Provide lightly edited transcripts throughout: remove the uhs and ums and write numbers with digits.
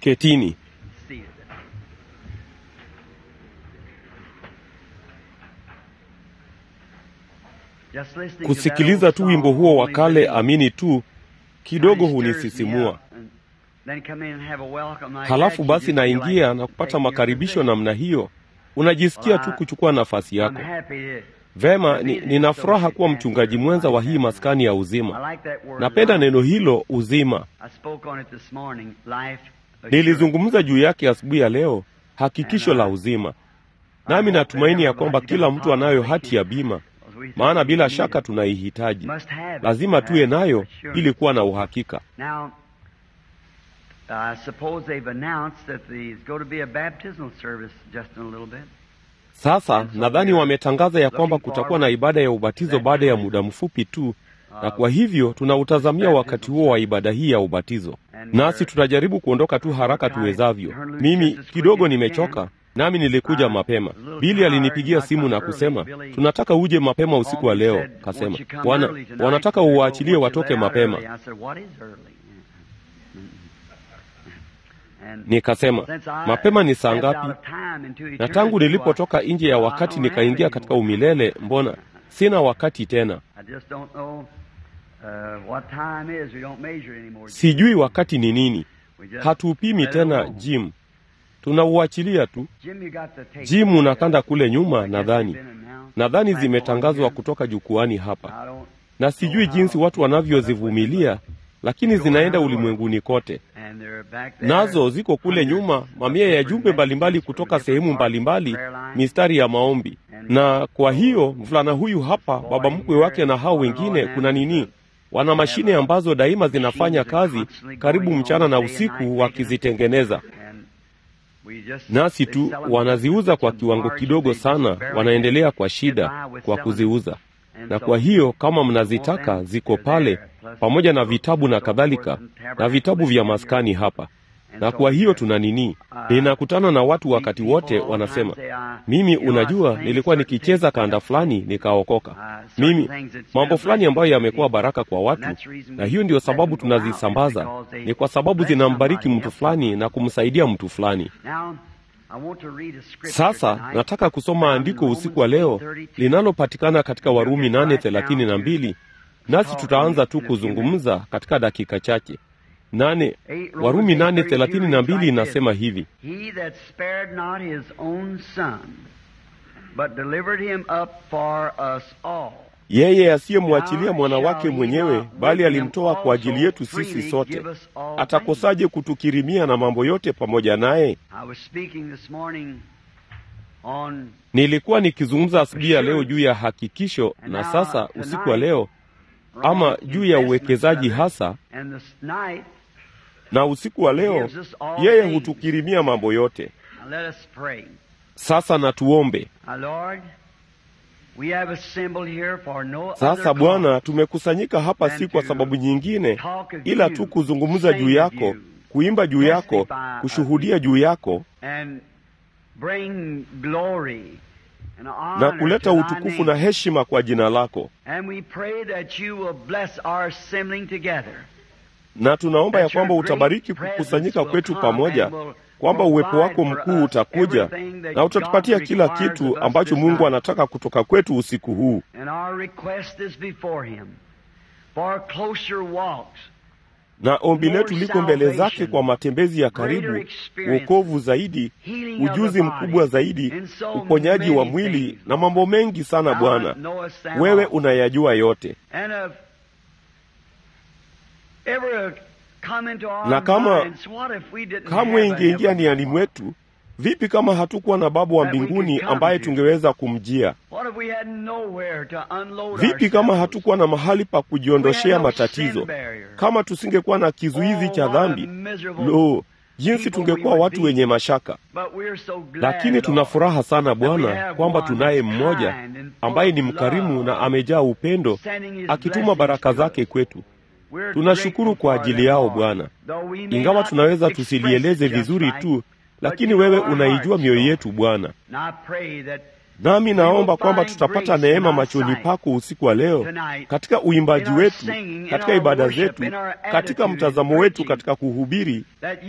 Ketini. Kusikiliza tu wimbo huo wa kale, amini tu, kidogo hunisisimua. Halafu basi naingia na kupata makaribisho namna hiyo, unajisikia tu kuchukua nafasi yako. Vema, nina furaha kuwa mchungaji mwenza wa hii maskani ya uzima. Napenda neno hilo, uzima. Nilizungumza juu yake asubuhi ya leo, hakikisho la uzima. Nami natumaini ya kwamba kila mtu anayo hati ya bima, maana bila shaka tunaihitaji. Lazima tuwe nayo ili kuwa na uhakika. Sasa nadhani wametangaza ya kwamba kutakuwa na ibada ya ubatizo baada ya muda mfupi tu, na kwa hivyo tunautazamia wakati huo wa ibada hii ya ubatizo. Nasi tutajaribu kuondoka tu haraka tuwezavyo. Mimi kidogo nimechoka, nami nilikuja mapema. Bili alinipigia simu na kusema, tunataka uje mapema usiku wa leo. Kasema, wanataka uwaachilie watoke mapema. Nikasema, mapema ni saa ngapi? Na tangu nilipotoka nje ya wakati nikaingia katika umilele, mbona sina wakati tena. Sijui wakati ni nini. Hatuupimi tena, Jim. Tunauachilia tu. Jim, unakanda kule nyuma, nadhani zimetangazwa kutoka jukwani hapa. Na sijui jinsi watu wanavyozivumilia, lakini zinaenda ulimwenguni kote. Nazo ziko kule nyuma, mamia ya jumbe mbalimbali kutoka sehemu mbalimbali, mistari ya maombi. Na kwa hiyo mvulana huyu hapa, baba mkwe wake na hao wengine, kuna nini? Wana mashine ambazo daima zinafanya kazi karibu mchana na usiku wakizitengeneza. Nasi tu wanaziuza kwa kiwango kidogo sana, wanaendelea kwa shida kwa kuziuza. Na kwa hiyo kama mnazitaka, ziko pale pamoja na vitabu na kadhalika, na vitabu vya maskani hapa. Na kwa hiyo tuna nini? Ninakutana na watu wakati wote wanasema, mimi unajua nilikuwa nikicheza kanda fulani nikaokoka. Mimi mambo fulani ambayo yamekuwa baraka kwa watu, na hiyo ndio sababu tunazisambaza. Ni kwa sababu zinambariki mtu fulani na kumsaidia mtu fulani. Sasa nataka kusoma andiko usiku wa leo linalopatikana katika Warumi 8:32, nasi tutaanza tu kuzungumza katika dakika chache. Warumi 8:32 inasema hivi: He that spared not his own son, but delivered him up for us all. Yeye asiyemwachilia mwana wake mwenyewe, bali alimtoa kwa ajili yetu sisi sote, atakosaje kutukirimia na mambo yote pamoja naye? Nilikuwa nikizungumza asubuhi ya leo juu ya hakikisho, na sasa usiku wa leo ama juu ya uwekezaji hasa. Na usiku wa leo yeye hutukirimia mambo yote. Sasa na tuombe. Sasa Bwana, tumekusanyika hapa si kwa sababu nyingine ila tu kuzungumza juu yako, kuimba juu yako, kushuhudia juu yako na kuleta utukufu na heshima kwa jina lako. Na tunaomba ya kwamba utabariki kukusanyika kwetu pamoja, kwamba uwepo wako mkuu utakuja na utatupatia kila kitu ambacho Mungu anataka kutoka kwetu usiku huu. Na ombi letu liko mbele zake kwa matembezi ya karibu, wokovu zaidi, ujuzi mkubwa zaidi, uponyaji wa mwili na mambo mengi sana. Bwana, wewe unayajua yote. Na kama ingeingia niani mwetu, vipi kama hatukuwa na Baba wa mbinguni ambaye tungeweza kumjia? Vipi kama hatukuwa na mahali pa kujiondoshea matatizo? Kama tusingekuwa na kizuizi cha dhambi, jinsi tungekuwa watu wenye mashaka. Lakini tuna furaha sana Bwana kwamba tunaye mmoja ambaye ni mkarimu na amejaa upendo, akituma baraka zake kwetu. Tunashukuru kwa ajili yao Bwana. Ingawa tunaweza tusilieleze vizuri tu, lakini wewe unaijua mioyo yetu Bwana. Nami naomba kwamba tutapata neema machoni pako usiku wa leo, katika uimbaji wetu, katika ibada zetu, katika mtazamo wetu, katika kuhubiri,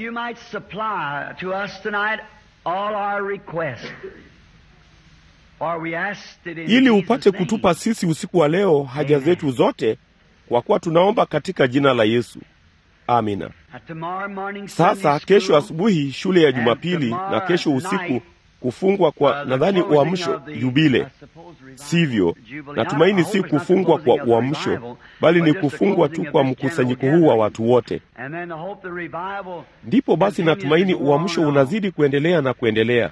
ili upate kutupa sisi usiku wa leo haja zetu zote, kwa kuwa tunaomba katika jina la Yesu. Amina. Sasa kesho asubuhi shule ya Jumapili, na kesho usiku kufungwa kwa, nadhani, uamsho Jubile. Sivyo, natumaini si kufungwa kwa uamsho, bali ni kufungwa tu kwa mkusanyiko huu wa watu wote. Ndipo basi natumaini uamsho unazidi kuendelea na kuendelea.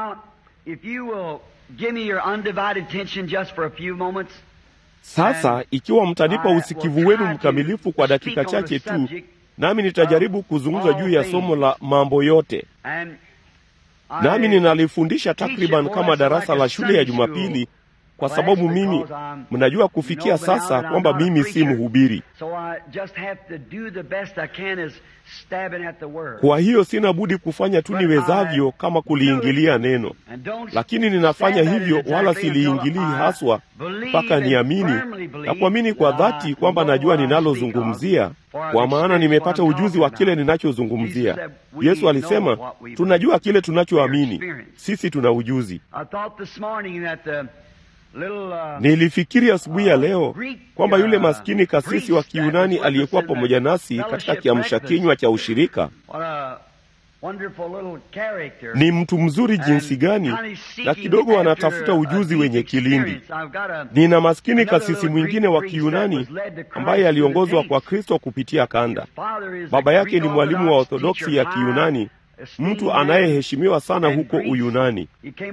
Sasa ikiwa mtanipa usikivu wenu mkamilifu kwa dakika chache tu, nami nitajaribu kuzungumza juu ya somo la mambo yote. Nami ninalifundisha takriban kama darasa la shule ya Jumapili, kwa sababu mimi, mnajua kufikia sasa kwamba mimi si mhubiri. Kwa hiyo sina budi kufanya tu niwezavyo kama kuliingilia neno. Lakini ninafanya hivyo wala siliingilii haswa mpaka niamini na kuamini kwa dhati kwamba najua ninalozungumzia, kwa maana nimepata ujuzi wa kile ninachozungumzia. Yesu alisema, tunajua kile tunachoamini. Sisi tuna ujuzi. Nilifikiri asubuhi ya leo kwamba yule maskini kasisi wa Kiyunani aliyekuwa pamoja nasi katika kiamsha kinywa cha ushirika ni mtu mzuri jinsi gani, na kidogo anatafuta ujuzi wenye kilindi. Nina maskini kasisi mwingine wa Kiyunani ambaye aliongozwa kwa Kristo kupitia kanda. Baba yake ni mwalimu wa Orthodoksi ya Kiyunani, mtu anayeheshimiwa sana huko Uyunani.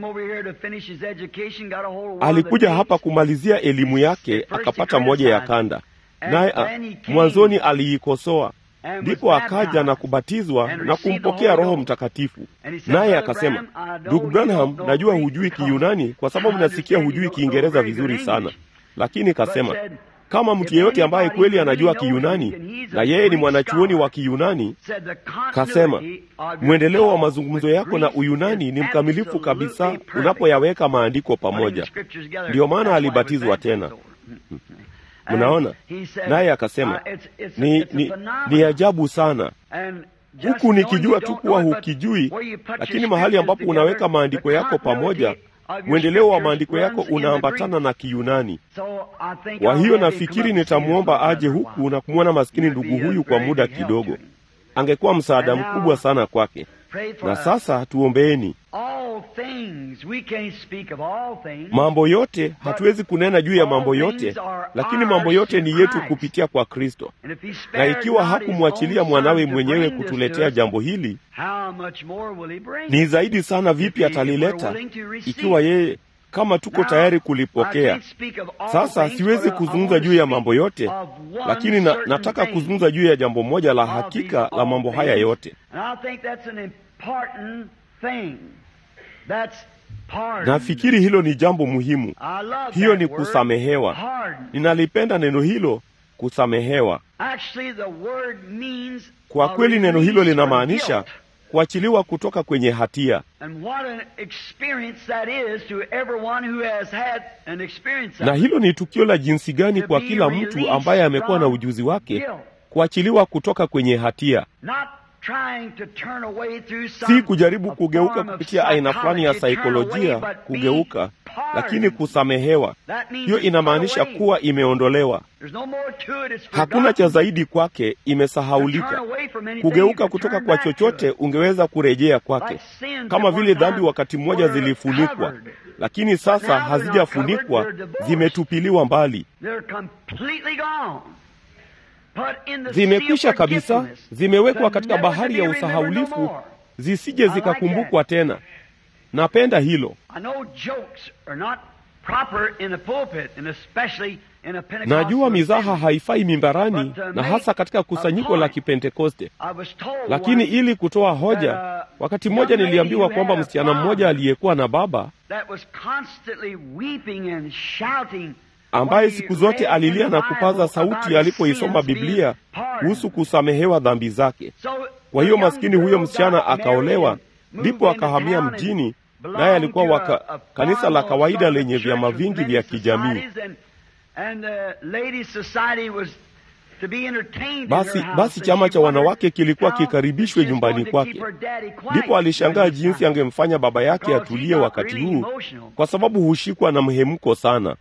Alikuja hapa kumalizia elimu yake, akapata moja ya kanda, naye mwanzoni aliikosoa. Ndipo akaja na kubatizwa na kumpokea Roho Mtakatifu. Naye akasema, Ndugu Branham, najua hujui Kiyunani kwa sababu nasikia hujui Kiingereza vizuri sana. Lakini kasema, kama mtu yeyote ambaye kweli anajua Kiyunani, na yeye ni mwanachuoni wa Kiyunani, kasema, mwendeleo wa mazungumzo yako na Uyunani ni mkamilifu kabisa unapoyaweka maandiko pamoja. Ndiyo maana alibatizwa tena. Mnaona? Naye akasema, ni ajabu sana. Huku nikijua tu kuwa hukijui, lakini mahali ambapo unaweka maandiko yako pamoja, mwendeleo wa maandiko yako unaambatana na Kiyunani. Kwa hiyo nafikiri nitamwomba aje huku na kumwona maskini ndugu huyu kwa muda kidogo. Angekuwa msaada mkubwa sana kwake. Na sasa tuombeeni. Mambo yote, hatuwezi kunena juu ya mambo yote, lakini mambo yote ni yetu kupitia kwa Kristo. Na ikiwa hakumwachilia mwanawe mwenyewe kutuletea jambo hili, ni zaidi sana vipi atalileta ikiwa yeye, kama tuko tayari kulipokea. Sasa siwezi kuzungumza juu ya mambo yote, lakini nataka kuzungumza juu ya jambo moja la hakika la mambo haya yote. Nafikiri hilo ni jambo muhimu. Hiyo ni kusamehewa. Ninalipenda neno hilo, kusamehewa. Kwa kweli neno hilo linamaanisha kuachiliwa kutoka kwenye hatia. Na hilo ni tukio la jinsi gani kwa kila mtu ambaye amekuwa na ujuzi wake, kuachiliwa kutoka kwenye hatia. Si kujaribu kugeuka kupitia aina fulani ya saikolojia, kugeuka, lakini kusamehewa. Hiyo inamaanisha kuwa imeondolewa. Hakuna cha zaidi kwake, imesahaulika. Kugeuka kutoka kwa chochote ungeweza kurejea kwake. Kama vile dhambi wakati mmoja zilifunikwa, lakini sasa hazijafunikwa, zimetupiliwa mbali. Zimekwisha kabisa, zimewekwa katika bahari ya usahaulifu, zisije zikakumbukwa tena. Napenda hilo. Najua mizaha haifai mimbarani, na hasa katika kusanyiko la Kipentekoste. Lakini ili kutoa hoja, wakati mmoja niliambiwa kwamba msichana mmoja aliyekuwa na baba ambaye siku zote alilia na kupaza sauti alipoisoma Biblia kuhusu kusamehewa dhambi zake. Kwa hiyo maskini huyo msichana akaolewa, ndipo akahamia mjini, naye alikuwa kanisa la kawaida lenye vyama vingi vya kijamii. Basi chama cha wanawake kilikuwa kikaribishwe nyumbani kwake. Ndipo alishangaa jinsi angemfanya baba yake atulie wakati huu, kwa sababu hushikwa na mhemko sana.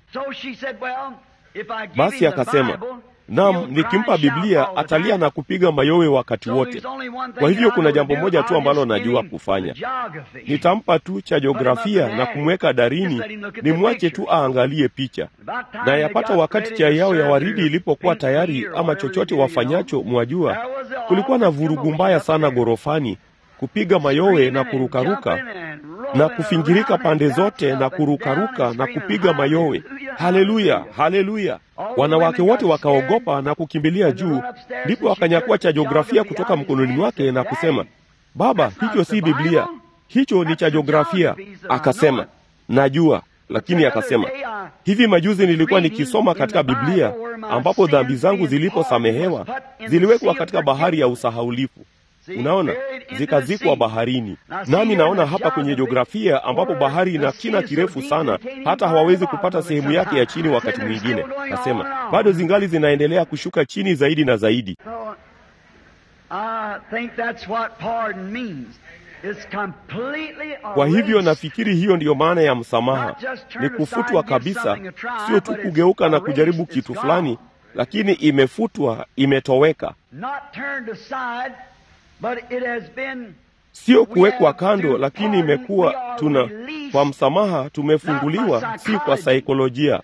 Basi akasema, naam, nikimpa Biblia atalia na kupiga mayowe wakati wote. Kwa hivyo kuna jambo moja tu ambalo najua kufanya. Nitampa tu cha jiografia na kumweka darini, nimwache tu aangalie picha. Na yapata wakati chai yao ya waridi ilipokuwa tayari, ama chochote wafanyacho, mwajua, kulikuwa na vurugu mbaya sana gorofani, kupiga mayowe na kurukaruka na kufingirika pande zote na kurukaruka na kupiga mayowe. Haleluya, haleluya! Wanawake wote wakaogopa na kukimbilia juu. Ndipo wakanyakua cha jiografia kutoka mkononi mwake na kusema, baba, hicho si Biblia, hicho ni cha jiografia. Akasema, najua. Lakini akasema, hivi majuzi nilikuwa nikisoma katika Biblia ambapo dhambi zangu ziliposamehewa ziliwekwa katika bahari ya usahaulifu. Unaona, zikazikwa baharini. Nami naona hapa kwenye jiografia ambapo bahari ina kina kirefu sana, hata hawawezi kupata sehemu yake ya chini wakati mwingine. Nasema, bado zingali zinaendelea kushuka chini zaidi na zaidi. Kwa hivyo nafikiri hiyo ndiyo maana ya msamaha. Ni kufutwa kabisa, sio tu kugeuka na kujaribu kitu fulani, lakini imefutwa, imetoweka. Sio kuwekwa kando, lakini imekuwa kwa msamaha tumefunguliwa, si kwa saikolojia.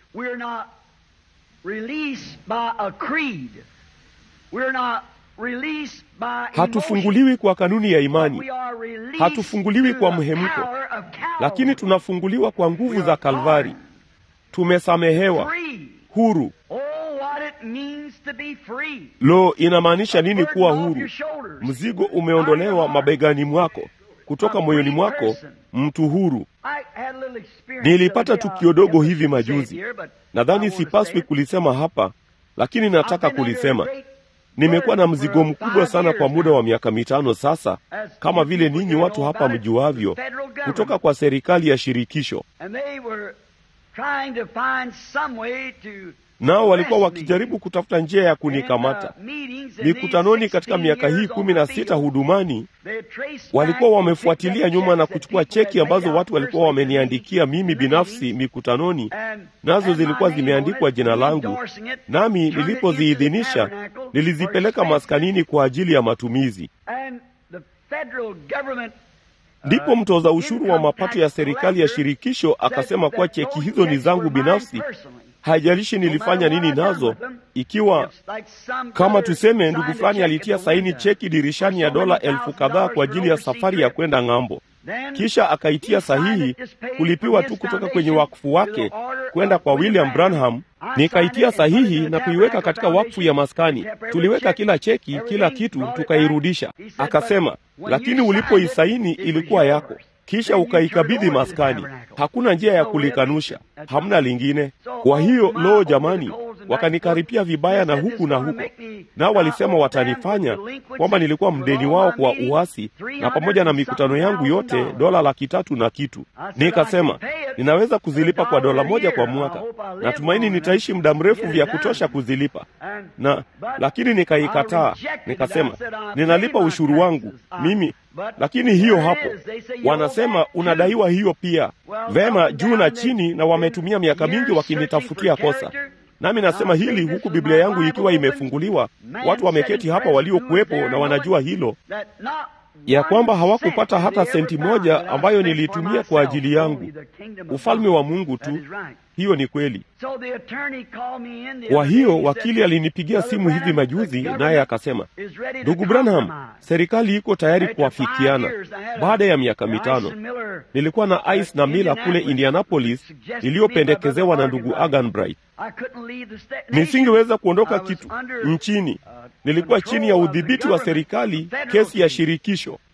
Hatufunguliwi kwa kanuni ya imani, hatufunguliwi kwa mhemko, lakini tunafunguliwa kwa nguvu za Kalvari. Tumesamehewa, huru. Lo, inamaanisha nini kuwa huru? Mzigo umeondolewa mabegani mwako, kutoka moyoni mwako, mtu huru. Nilipata tukio dogo hivi majuzi. Nadhani sipaswi kulisema hapa, lakini nataka kulisema. Nimekuwa na mzigo mkubwa sana kwa muda wa miaka 5 sasa, kama vile ninyi watu hapa mjuavyo, kutoka kwa serikali ya shirikisho. Nao walikuwa wakijaribu kutafuta njia ya kunikamata. Mikutanoni katika miaka hii 16 hudumani, walikuwa wamefuatilia nyuma na kuchukua cheki ambazo watu walikuwa wameniandikia mimi binafsi mikutanoni, nazo zilikuwa zimeandikwa jina langu, nami nilipoziidhinisha nilizipeleka maskanini kwa ajili ya matumizi. Ndipo mtoza ushuru wa mapato ya serikali ya shirikisho akasema kuwa cheki hizo ni zangu binafsi. Haijalishi nilifanya nini nazo, ikiwa kama tuseme ndugu fulani alitia saini cheki dirishani ya $10,000 kadhaa kwa ajili ya safari ya kwenda ng'ambo, kisha akaitia sahihi kulipiwa tu kutoka kwenye wakfu wake kwenda kwa William Branham. Nikaitia sahihi na kuiweka katika wakfu ya maskani. Tuliweka kila cheki, kila kitu, tukairudisha. Akasema, lakini ulipoisaini ilikuwa yako, kisha ukaikabidhi maskani. Hakuna njia ya kulikanusha, hamna lingine. Kwa hiyo, lo jamani, wakanikaripia vibaya na huku na huko. Nao walisema watanifanya kwamba nilikuwa mdeni wao kwa uasi, na pamoja na mikutano yangu yote $300 na kitu. Nikasema, ninaweza kuzilipa kwa $1 kwa mwaka. Natumaini nitaishi muda mrefu vya kutosha kuzilipa. Lakini nikaikataa. Nikasema, ninalipa ushuru wangu mimi. Lakini hiyo hapo, wanasema unadaiwa hiyo pia. Vema, juu na chini, na wametumia miaka mingi wakinitafutia kosa. Nami nasema hili huku Biblia yangu ikiwa imefunguliwa. Watu wameketi hapa waliokuwepo na wanajua hilo, ya kwamba hawakupata hata senti moja ambayo nilitumia kwa ajili yangu. Ufalme wa Mungu tu. Hiyo ni kweli. Kwa hiyo wakili alinipigia simu hivi majuzi, naye akasema, ndugu Branham, serikali iko tayari kuafikiana baada ya miaka 5. Nilikuwa na Ice na Miller kule Indianapolis, niliyopendekezewa na ndugu Agan Bright. Nisingeweza kuondoka kitu nchini. Nilikuwa chini ya udhibiti wa serikali, kesi ya shirikisho.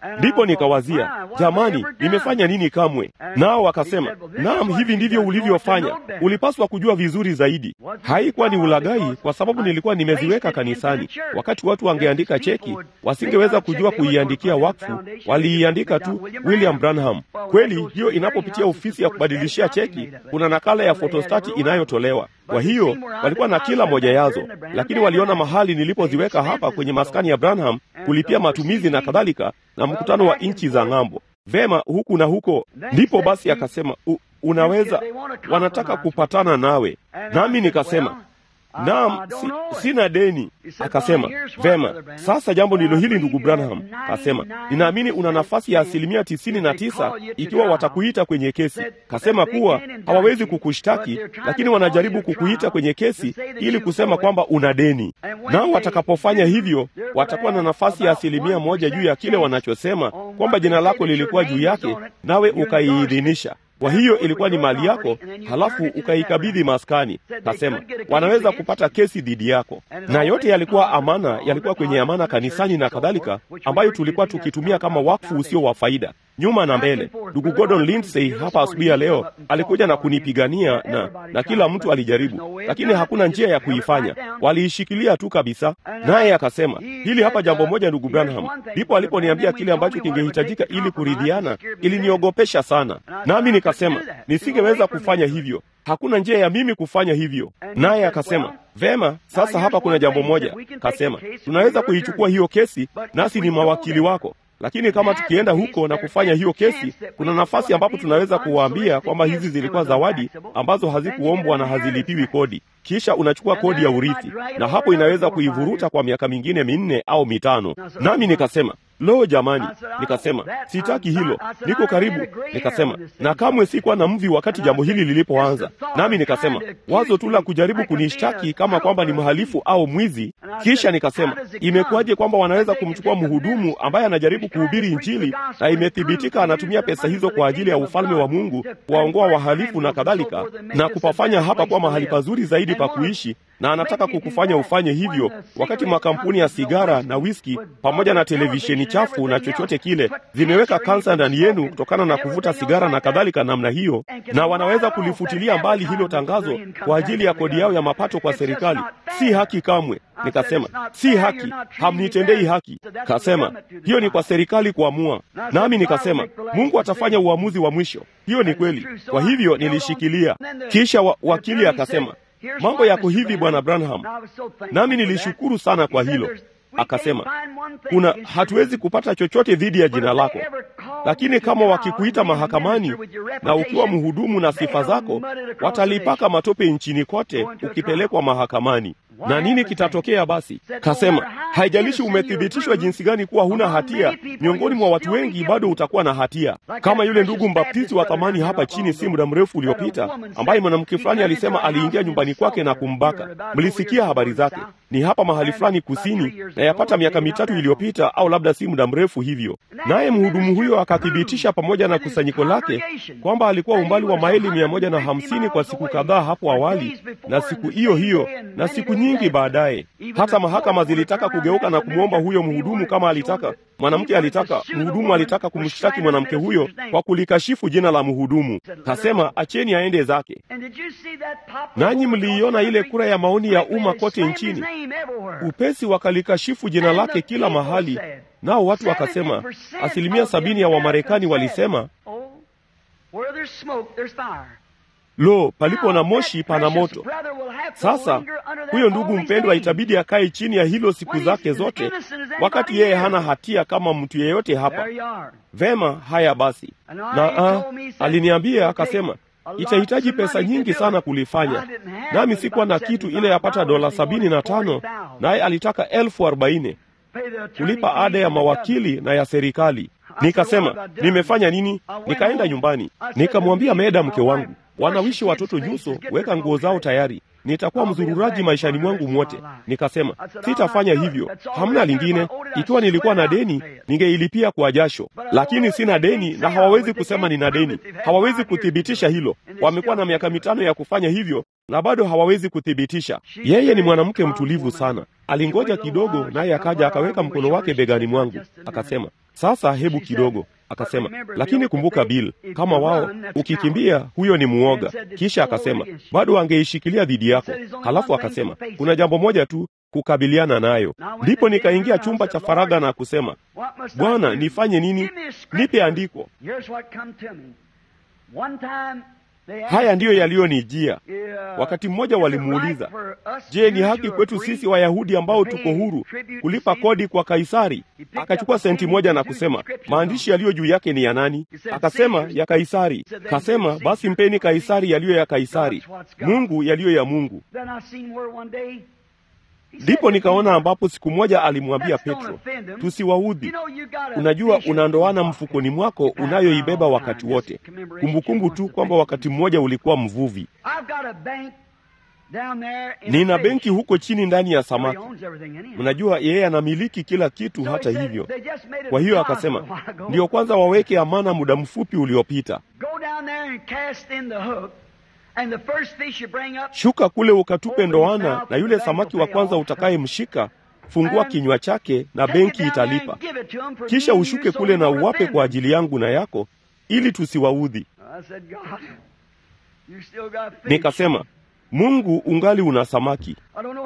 Ndipo nikawazia, jamani, nimefanya nini kamwe? Nao wakasema, naam, hivi ndivyo ulivyofanya. Ulipaswa kujua vizuri zaidi. Haikuwa ni ulaghai, kwa sababu nilikuwa nimeziweka kanisani. Wakati watu wangeandika cheki, wasingeweza kujua kuiandikia wakfu, waliiandika tu William Branham. Kweli, hiyo inapopitia ofisi ya kubadilishia cheki, kuna nakala ya fotostati inayotolewa. Kwa hiyo walikuwa na kila moja yazo, lakini waliona mahali nilipoziweka hapa kwenye maskani ya Branham, kulipia matumizi na kadhalika, na mkutano wa inchi za ng'ambo. Vema, huku na huko. Ndipo basi akasema, unaweza, wanataka kupatana nawe. Nami nikasema, naam, sina deni. Akasema, vema, sasa jambo ndilo hili ndugu Branham. Akasema, ninaamini una nafasi ya 99% ikiwa watakuita kwenye kesi. Akasema kuwa hawawezi kukushtaki, lakini wanajaribu kukuita kwenye kesi ili kusema kwamba una deni. Nao watakapofanya hivyo, watakuwa na nafasi ya 1% juu ya kile wanachosema kwamba jina lako lilikuwa juu yake, nawe ukaiidhinisha. Kwa hiyo ilikuwa ni mali yako, halafu ukaikabidhi maskani. Kasema, wanaweza kupata kesi dhidi yako. Na yote yalikuwa amana, yalikuwa kwenye amana kanisani na kadhalika, ambayo tulikuwa tukitumia kama wakfu usio wa faida, nyuma na mbele. Ndugu Gordon Lindsay hapa asubuhi ya leo alikuja na kunipigania, na kila mtu alijaribu, lakini hakuna njia ya kuifanya. Waliishikilia tu kabisa. Naye akasema, hili hapa jambo moja ndugu Branham. Ndipo aliponiambia kile ambacho kingehitajika ili kuridhiana, iliniogopesha sana. Nami nikasema, nisingeweza kufanya hivyo. Hakuna njia ya mimi kufanya hivyo. Naye akasema, vema, sasa hapa kuna jambo moja. Kasema, tunaweza kuichukua hiyo kesi, nasi ni mawakili wako. Lakini kama tukienda huko na kufanya hiyo kesi, kuna nafasi ambapo tunaweza kuwaambia kwamba hizi zilikuwa zawadi ambazo hazikuombwa na hazilipiwi kodi. Kisha unachukua kodi ya urithi, na hapo inaweza kuivuruta kwa miaka mingine 4 au 5. Nami nikasema, lo jamani, nikasema, sitaki hilo, niko karibu. Nikasema, na kamwe sikuwa na mvi wakati jambo hili lilipoanza. Nami nikasema, wazo tu la kujaribu kunishtaki kama kwamba ni mhalifu au mwizi. Kisha nikasema, imekuwaje kwamba wanaweza kumchukua mhudumu ambaye anajaribu kuhubiri Injili na imethibitika anatumia pesa hizo kwa ajili ya ufalme wa Mungu, kuwaongoa wahalifu na kadhalika, na kupafanya hapa kwa mahali pazuri zaidi pa kuishi, na anataka kukufanya ufanye hivyo, wakati makampuni ya sigara na whisky pamoja na televisheni chafu na chochote kile zimeweka kansa ndani yenu kutokana na kuvuta sigara na kadhalika namna hiyo, na wanaweza kulifutilia mbali hilo tangazo kwa ajili ya kodi yao ya mapato kwa serikali. Si haki kamwe. Nikasema, si haki, hamnitendei haki. Kasema, hiyo ni kwa serikali kuamua. Nami nikasema, Mungu atafanya uamuzi wa mwisho. Hiyo ni kweli. Kwa hivyo nilishikilia. Kisha wakili akasema, mambo yako hivi bwana Branham. Nami nilishukuru sana kwa hilo. Akasema, hatuwezi kupata chochote dhidi ya jina lako, lakini kama wakikuita mahakamani na ukiwa mhudumu na sifa zako, watalipaka matope nchini kote ukipelekwa mahakamani. Na nini kitatokea basi? Kasema, haijalishi umethibitishwa jinsi gani kuwa huna hatia, miongoni mwa watu wengi bado utakuwa na hatia. Kama yule ndugu mbaptisti wa thamani hapa chini si muda mrefu uliopita, ambaye mwanamke fulani alisema aliingia nyumbani kwake na kumbaka. Mlisikia habari zake. Ni hapa mahali fulani kusini, na yapata miaka 3 iliyopita au labda si muda mrefu hivyo. Naye mhudumu huyo akathibitisha pamoja na kusanyiko lake kwamba alikuwa umbali wa maili 150 kwa siku kadhaa hapo awali, na siku hiyo na siku nyingi baadaye. Hata mahakama zilitaka kugeuka na kumwomba huyo mhudumu kama alitaka. Mhudumu alitaka kumshtaki mwanamke huyo kwa kulikashifu jina la mhudumu. Kasema, acheni aende zake. Nanyi mliiona ile kura ya maoni ya umma kote nchini. Upesi wakalikashifu jina lake kila mahali. Nao watu wakasema, 70% ya Wamarekani walisema, lo, palipo na moshi pana moto. Sasa huyo ndugu mpendwa itabidi akae chini ya hilo siku zake zote, wakati yeye hana hatia kama mtu yeyote hapa. Vema, haya basi. Na aliniambia akasema, itahitaji pesa nyingi sana kulifanya. Nami sikuwa na kitu, ile yapata $75, naye alitaka $40,000 kulipa ada ya mawakili na ya serikali. Nikasema, nimefanya nini? Nikaenda nyumbani, nikamwambia Meda mke wangu, wanawishi watoto nyuso, weka nguo zao tayari. Nitakuwa mzururaji maishani mwangu mwote. Nikasema, sitafanya hivyo. Hamna lingine. Ikiwa nilikuwa na deni, ningeilipia kwa jasho. Lakini sina deni, na hawawezi kusema nina deni. Hawawezi kuthibitisha hilo. Wamekuwa na miaka 5 ya kufanya hivyo, na bado hawawezi kuthibitisha. Yeye ni mwanamke mtulivu sana. Alingoja kidogo, naye akaja akaweka mkono wake begani mwangu, akasema, sasa hebu kidogo. Akasema, lakini kumbuka Bill, kama wao ukikimbia, huyo ni muoga. Kisha akasema, bado angeishikilia dhidi yako. Halafu akasema, kuna jambo moja tu, kukabiliana nayo. Ndipo nikaingia chumba cha faragha na kusema, Bwana, nifanye nini? Nipe andiko. Haya ndiyo yaliyonijia. Wakati mmoja walimuuliza, je, ni haki kwetu sisi Wayahudi ambao tuko huru kulipa kodi kwa Kaisari? Akachukua senti moja na kusema, maandishi yaliyo juu yake ni ya nani? Akasema, ya Kaisari. Kasema, basi mpeni Kaisari yaliyo ya Kaisari, Mungu yaliyo ya Mungu. Ndipo nikaona ambapo siku moja alimwambia Petro, tusiwaudhi. Unajua, unandoana mfukoni mwako unayoibeba wakati wote. Kumbukumbu tu kwamba wakati mmoja ulikuwa mvuvi. Nina benki huko chini ndani ya samaki. Mnajua yeye anamiliki kila kitu hata hivyo. Kwa hiyo akasema, ndio kwanza waweke amana muda mfupi uliopita. Shuka kule ukatupe ndoana, na yule samaki wa kwanza utakayemshika, fungua kinywa chake na benki italipa. Kisha ushuke kule na uwape kwa ajili yangu na yako, ili tusiwaudhi. Nikasema, Mungu, ungali una samaki.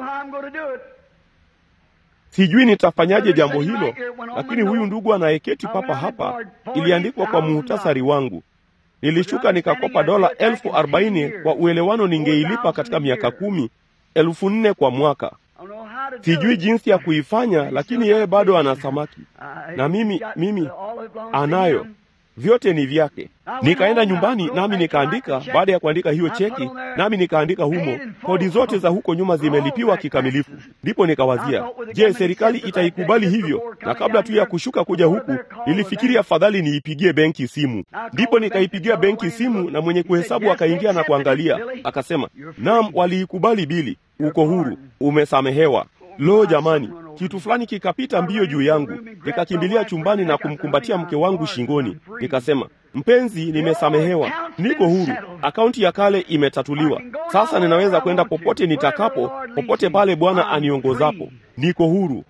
Sijui nitafanyaje jambo hilo, lakini huyu ndugu anayeketi papa hapa, iliandikwa kwa muhtasari wangu. Nilishuka nikakopa dola 40,000 kwa uelewano ningeilipa katika miaka 10, 4,000 kwa mwaka. Sijui jinsi ya kuifanya, lakini yeye bado ana samaki. Na mimi anayo. Vyote ni vyake. Nikaenda nyumbani nami nikaandika, baada ya kuandika hiyo cheki, nami nikaandika humo, kodi zote za huko nyuma zimelipiwa kikamilifu. Ndipo nikawazia, je, serikali itaikubali hivyo? Na kabla tu ya kushuka kuja huku, nilifikiri afadhali niipigie benki simu. Ndipo nikaipigia benki simu, na mwenye kuhesabu akaingia na kuangalia. Akasema, naam, waliikubali Bili, uko huru, umesamehewa. Lo jamani, kitu fulani kikapita mbio juu yangu. Nikakimbilia chumbani na kumkumbatia mke wangu shingoni. Nikasema, mpenzi, nimesamehewa, niko huru, akaunti ya kale imetatuliwa. Sasa ninaweza kwenda popote nitakapo, popote pale Bwana aniongozapo. Niko huru.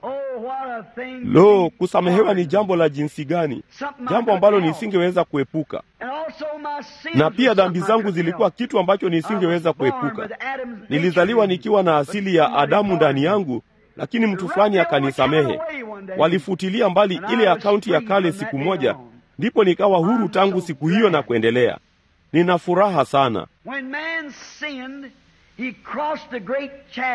Lo, kusamehewa ni jambo la jinsi gani, jambo ambalo nisingeweza kuepuka. Na pia dhambi zangu zilikuwa kitu ambacho nisingeweza kuepuka. Nilizaliwa nikiwa na asili ya Adamu ndani yangu, lakini mtu fulani akanisamehe. Walifutilia mbali ile akaunti ya kale siku moja, ndipo nikawa huru tangu siku hiyo na kuendelea. Nina furaha sana. When man sinned, he crossed a great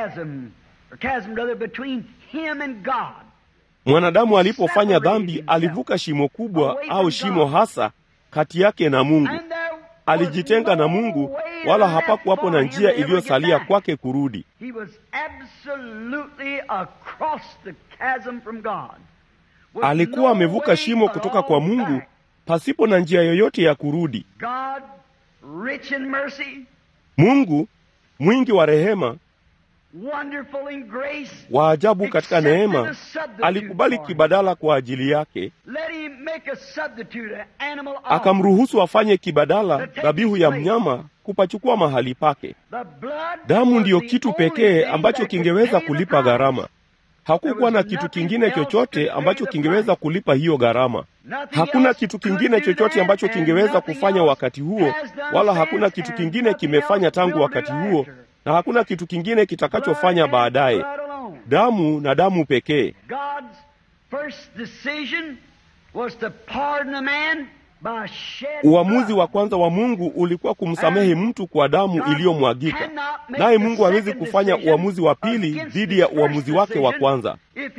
chasm between him and God. Mwanadamu alipofanya dhambi alivuka shimo kubwa au shimo hasa kati yake na Mungu. Alijitenga na Mungu, wala hapakuwapo na njia iliyosalia kwake kurudi. He was absolutely across the chasm from God. Alikuwa amevuka shimo kutoka kwa Mungu pasipo na njia yoyote ya kurudi. God, rich in mercy, Mungu mwingi wa rehema, wonderful in grace, wa ajabu katika neema, alikubali kibadala kwa ajili yake. Let him make a substitute, an animal offering. Akamruhusu afanye kibadala, dhabihu ya mnyama kupachukua mahali pake. Damu ndiyo kitu pekee ambacho kingeweza kulipa gharama. Hakukuwa na kitu kingine chochote ambacho kingeweza kulipa hiyo gharama. Hakuna kitu kingine chochote ambacho kingeweza kufanya wakati huo, wala hakuna kitu kingine kimefanya tangu wakati huo, na hakuna kitu kingine kitakachofanya baadaye. Damu na damu pekee. God's first decision was to pardon a man by shed Uamuzi wa kwanza wa Mungu ulikuwa kumsamehe mtu kwa damu iliyomwagika. Naye Mungu hawezi kufanya uamuzi wa pili dhidi ya uamuzi wake wa kwanza.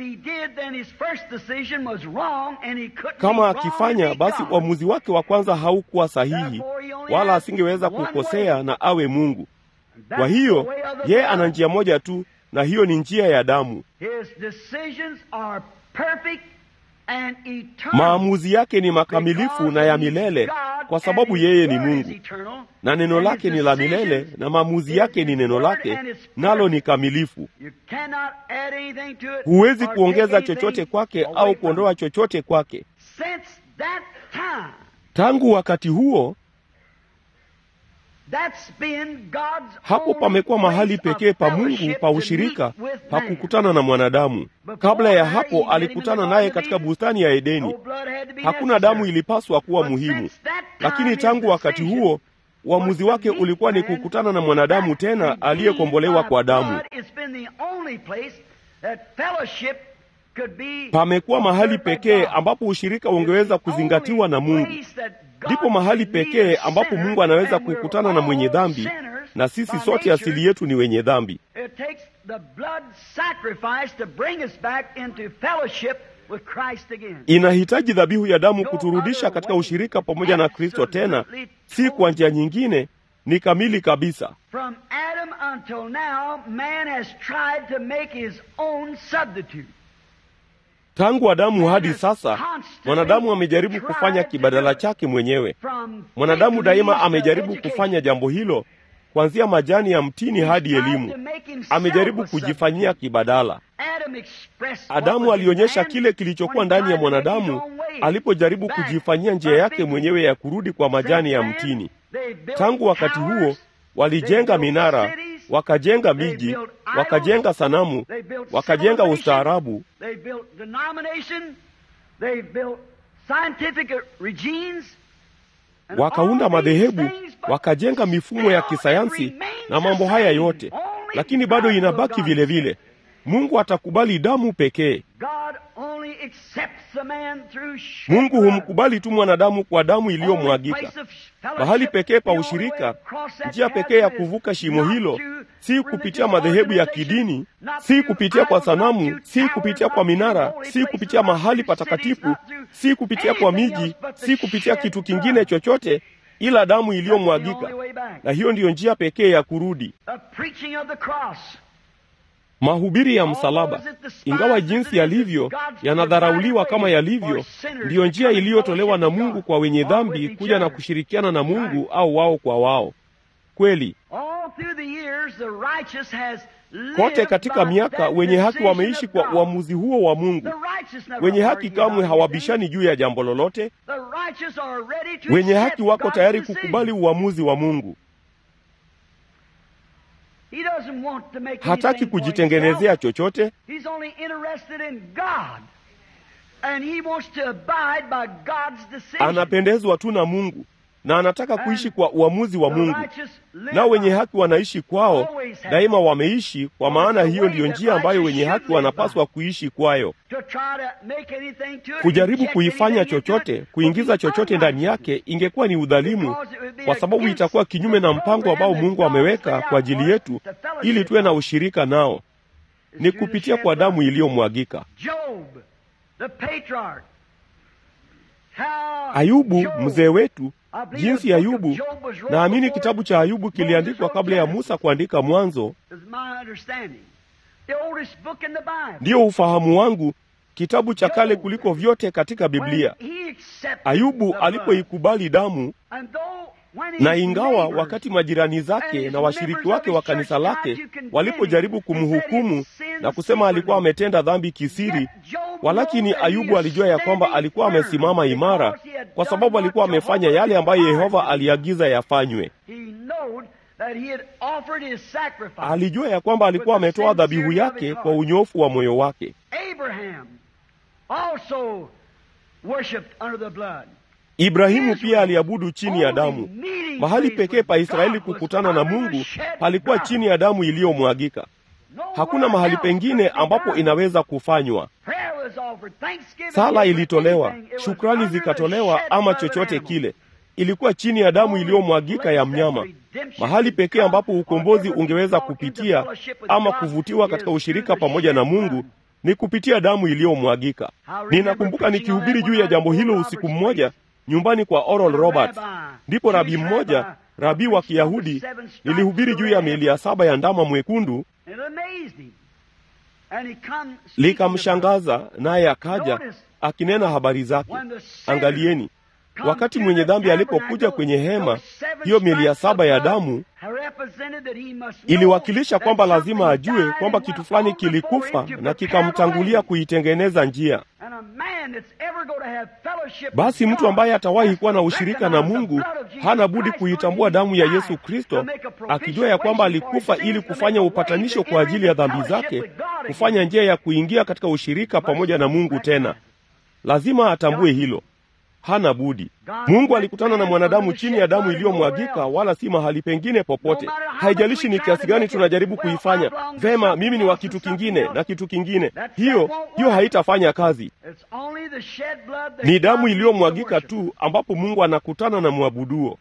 Kama akifanya, basi uamuzi wake wa kwanza haukuwa sahihi, wala asingeweza kukosea na awe Mungu. Kwa hiyo, yeye ana njia moja tu, na hiyo ni njia ya damu. Maamuzi yake ni makamilifu na ya milele, kwa sababu yeye ni Mungu, na neno lake ni la milele, na maamuzi yake ni neno lake, nalo ni kamilifu. Huwezi kuongeza chochote kwake au kuondoa chochote kwake. Tangu wakati huo Hapo pamekuwa mahali pekee pa Mungu pa ushirika pa kukutana na mwanadamu. Kabla ya hapo alikutana naye katika bustani ya Edeni. Hakuna damu ilipaswa kuwa muhimu. Lakini tangu wakati huo, uamuzi wake ulikuwa ni kukutana na mwanadamu tena aliyekombolewa kwa damu. Pamekuwa mahali pekee ambapo ushirika ungeweza kuzingatiwa na Mungu. Ndipo mahali pekee ambapo Mungu anaweza kukutana na mwenye dhambi, na sisi sote asili yetu ni wenye dhambi. Inahitaji dhabihu ya damu kuturudisha katika ushirika pamoja na Kristo tena, si kwa njia nyingine, ni kamili kabisa. From Adam until now, man has tried to make his own substitute. Tangu Adamu hadi sasa, mwanadamu amejaribu kufanya kibadala chake mwenyewe. Mwanadamu daima amejaribu kufanya jambo hilo, kuanzia majani ya mtini hadi elimu. Amejaribu kujifanyia kibadala. Adamu alionyesha kile kilichokuwa ndani ya mwanadamu alipojaribu kujifanyia njia yake mwenyewe ya kurudi kwa majani ya mtini. Tangu wakati huo, walijenga minara, wakajenga miji, wakajenga sanamu, wakajenga ustaarabu, wakaunda madhehebu, wakajenga mifumo ya kisayansi na mambo haya yote. Lakini bado inabaki vile vile. Mungu atakubali damu pekee. Mungu humkubali tu mwanadamu kwa damu iliyomwagika. Mahali pekee pa ushirika, njia pekee ya kuvuka shimo hilo, si kupitia madhehebu ya kidini, si kupitia kwa sanamu, si kupitia kwa minara, si kupitia mahali patakatifu, si kupitia kwa miji, si kupitia kitu kingine chochote, ila damu iliyomwagika. Na hiyo ndiyo njia pekee ya kurudi. Mahubiri ya msalaba, ingawa jinsi yalivyo yanadharauliwa kama yalivyo, ndiyo njia iliyotolewa na Mungu kwa wenye dhambi kuja na kushirikiana na Mungu au wao kwa wao. Kweli, kote katika miaka wenye haki wameishi kwa uamuzi huo wa Mungu. Wenye haki kamwe hawabishani juu ya jambo lolote. Wenye haki wako tayari kukubali uamuzi wa Mungu. Hataki kujitengenezea chochote. Anapendezwa tu na Mungu na anataka kuishi kwa uamuzi wa Mungu. Nao wenye haki wanaishi kwao, daima wameishi, kwa maana hiyo ndiyo njia ambayo wenye haki wanapaswa kuishi kwayo. Kujaribu kuifanya chochote, kuingiza chochote ndani yake, ingekuwa ni udhalimu, kwa sababu itakuwa kinyume na mpango ambao Mungu ameweka kwa ajili yetu ili tuwe na ushirika nao. Ni kupitia kwa damu iliyomwagika. Ayubu mzee wetu, jinsi Ayubu, naamini kitabu cha Ayubu kiliandikwa kabla ya Musa kuandika Mwanzo. Ndiyo ufahamu wangu, kitabu cha kale kuliko vyote katika Biblia. Ayubu alipoikubali damu, na ingawa wakati majirani zake na washiriki wake wa kanisa lake walipojaribu kumhukumu na kusema alikuwa ametenda dhambi kisiri, walakini Ayubu alijua ya kwamba alikuwa amesimama imara, kwa sababu alikuwa amefanya yale ambayo Yehova aliagiza yafanywe. Alijua ya kwamba alikuwa ametoa dhabihu yake kwa unyofu wa moyo wake. Ibrahimu pia aliabudu chini ya damu. Mahali pekee pa Israeli kukutana na Mungu palikuwa chini ya damu iliyomwagika. Hakuna mahali pengine ambapo inaweza kufanywa. Sala ilitolewa, shukrani zikatolewa, ama chochote kile. Ilikuwa chini ya damu iliyomwagika ya mnyama. Mahali pekee ambapo ukombozi ungeweza kupitia ama kuvutiwa katika ushirika pamoja na Mungu ni kupitia damu iliyomwagika. Ninakumbuka nikihubiri juu ya jambo hilo usiku mmoja nyumbani kwa Oral Roberts. Ndipo rabi mmoja, rabi wa Kiyahudi, nilihubiri juu ya miili ya 7 ya ndama mwekundu. Likamshangaza, naye akaja akinena habari zake. Angalieni, wakati mwenye dhambi alipokuja kwenye hema, hiyo miili ya 7 ya damu iliwakilisha kwamba lazima ajue kwamba kitu fulani kilikufa na kikamtangulia kuitengeneza njia. Basi mtu ambaye atawahi kuwa na ushirika na Mungu hana budi kuitambua damu ya Yesu Kristo, akijua ya kwamba alikufa ili kufanya upatanisho kwa ajili ya dhambi zake, kufanya njia ya kuingia katika ushirika pamoja na Mungu tena. Lazima atambue hilo. Hana budi. Mungu alikutana na mwanadamu chini ya damu iliyomwagika, wala si mahali pengine popote. Haijalishi ni kiasi gani tunajaribu kuifanya vema, mimi ni wa kitu kingine na kitu kingine, hiyo haitafanya kazi. Ni damu iliyomwagika tu ambapo Mungu anakutana na mwabuduo.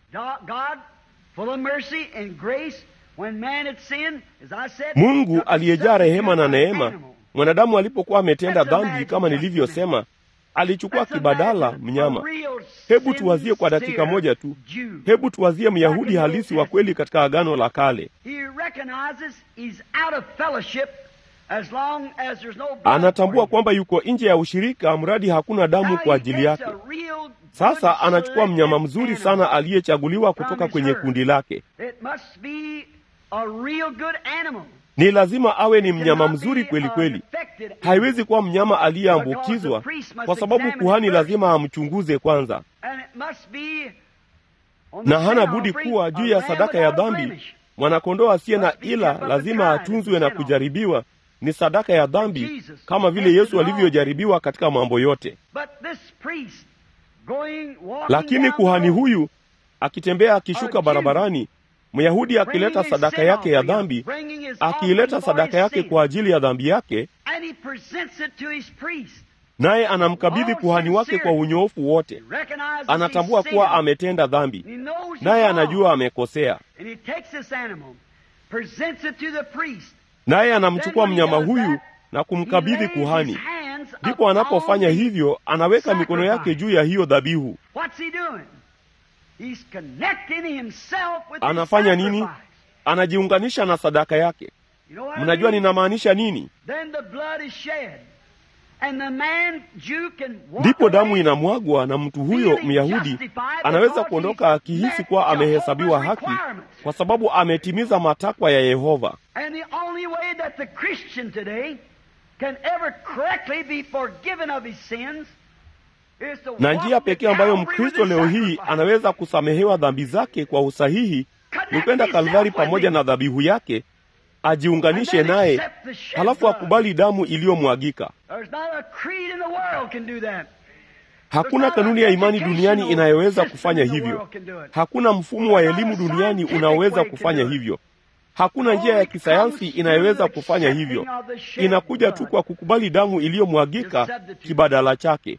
Mungu aliyejaa rehema na neema, mwanadamu alipokuwa ametenda dhambi, kama nilivyosema, alichukua kibadala mnyama. Hebu tuwazie kwa dakika moja tu. Hebu tuwazie Myahudi halisi wa kweli katika Agano la Kale. Anatambua kwamba yuko nje ya ushirika mradi hakuna damu kwa ajili yake. Sasa anachukua mnyama mzuri sana aliyechaguliwa kutoka kwenye kundi lake. Ni lazima awe ni mnyama mzuri kweli kweli. Haiwezi kuwa mnyama aliyeambukizwa, kwa sababu kuhani lazima amchunguze kwanza. Na hana budi kuwa juu ya sadaka ya dhambi. Mwanakondoo asiye na ila lazima atunzwe na kujaribiwa. Ni sadaka ya dhambi, kama vile Yesu alivyojaribiwa katika mambo yote. Lakini kuhani huyu akitembea akishuka barabarani, Myahudi akileta sadaka yake ya dhambi, akiileta sadaka yake kwa ajili ya dhambi yake, naye anamkabidhi kuhani wake kwa unyoofu wote. Anatambua kuwa ametenda dhambi, naye anajua amekosea, naye anamchukua mnyama huyu na kumkabidhi kuhani. Ndipo anapofanya hivyo, anaweka mikono yake juu ya hiyo dhabihu. Anafanya nini? Anajiunganisha na sadaka yake. Mnajua ninamaanisha nini? Ndipo damu inamwagwa na mtu huyo Myahudi anaweza kuondoka akihisi kuwa amehesabiwa haki, kwa sababu ametimiza matakwa ya Yehova. Na njia pekee ambayo Mkristo leo hii anaweza kusamehewa dhambi zake kwa usahihi ni kwenda Kalvari pamoja na dhabihu yake, ajiunganishe naye, halafu akubali damu iliyomwagika. Hakuna kanuni ya imani duniani inayoweza kufanya hivyo. Hakuna mfumo wa elimu duniani unaoweza kufanya hivyo. Hakuna njia ya kisayansi inayoweza kufanya hivyo. Inakuja tu kwa kukubali damu iliyomwagika kibadala chake.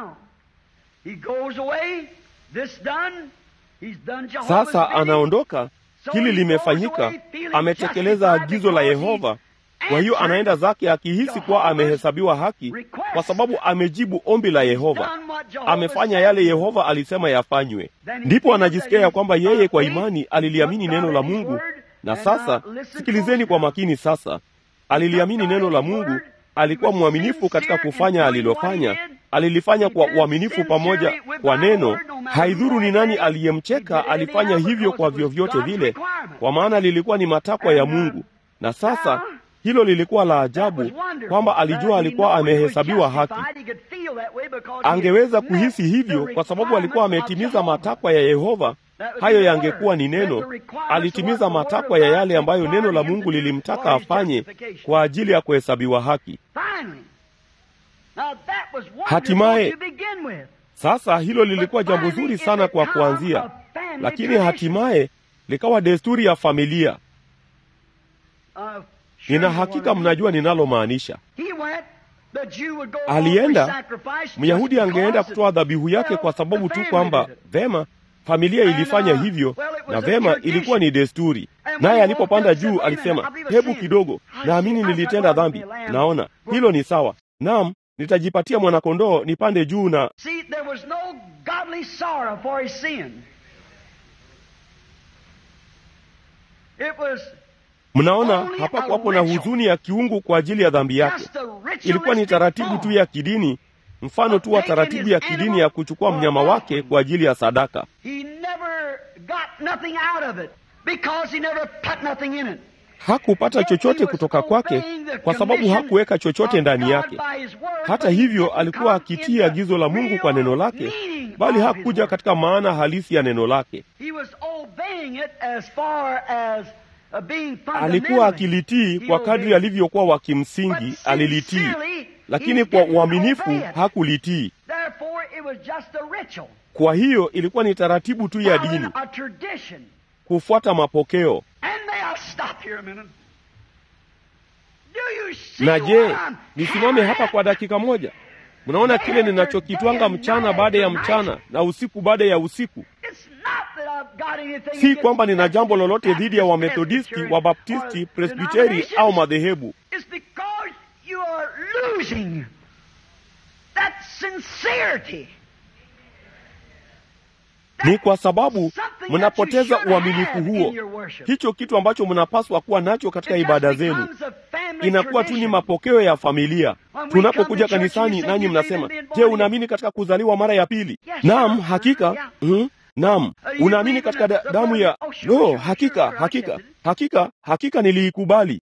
Sasa anaondoka, hili limefanyika, ametekeleza agizo la Yehova. Kwa hiyo anaenda zake akihisi kuwa amehesabiwa haki, kwa sababu amejibu ombi la Yehova. Amefanya yale Yehova alisema yafanywe. Ndipo anajisikia ya kwamba yeye kwa imani aliliamini neno la Mungu. Na sasa sikilizeni kwa makini sasa. Aliliamini neno la Mungu, alikuwa mwaminifu katika kufanya alilofanya. Alilifanya kwa uaminifu pamoja kwa neno. Haidhuru ni nani aliyemcheka, alifanya hivyo kwa vyovyote vile, kwa maana lilikuwa ni matakwa ya Mungu. Na sasa hilo lilikuwa la ajabu, kwamba alijua alikuwa amehesabiwa haki. Angeweza kuhisi hivyo kwa sababu alikuwa ametimiza matakwa ya Yehova. Hayo yangekuwa ni neno. Alitimiza matakwa ya yale ambayo neno la Mungu lilimtaka afanye kwa ajili ya kuhesabiwa haki. Hatimaye, sasa hilo lilikuwa jambo zuri sana kwa kuanzia, lakini hatimaye likawa desturi ya familia. Nina hakika mnajua ninalomaanisha. Alienda, Myahudi angeenda kutoa dhabihu yake kwa sababu tu kwamba vema, familia ilifanya hivyo, na vema, ilikuwa ni desturi. Naye alipopanda juu alisema, hebu kidogo, naamini nilitenda dhambi. Naona hilo ni sawa. Naam, nitajipatia mwanakondoo nipande juu na mnaona, hapakuwapo na huzuni ya kiungu kwa ajili ya dhambi yake. Ilikuwa ni taratibu tu ya kidini, mfano tu wa taratibu ya kidini ya kuchukua mnyama wake kwa ajili ya sadaka. Hakupata chochote kutoka kwake kwa sababu hakuweka chochote ndani yake. Hata hivyo alikuwa akitii agizo la Mungu kwa neno lake, bali hakuja katika maana halisi ya neno lake. Alikuwa akilitii kwa kadri alivyokuwa wa kimsingi, alilitii, lakini kwa uaminifu hakulitii. Kwa hiyo ilikuwa ni taratibu tu ya dini, kufuata mapokeo. Na je, nisimame hapa kwa dakika moja? Mnaona kile ninachokitwanga mchana baada ya mchana na usiku baada ya usiku? Si kwamba nina jambo lolote dhidi ya Wamethodisti, Wabaptisti, Presbiteri au madhehebu. Ni kwa sababu mnapoteza uaminifu huo. Hicho kitu ambacho mnapaswa kuwa nacho katika ibada zenu inakuwa tu ni mapokeo ya familia. Tunapokuja kanisani nanyi mnasema, je, unaamini katika kuzaliwa mara ya pili? Naam, hakika. Naam. Unaamini katika damu ya no? Hakika niliikubali.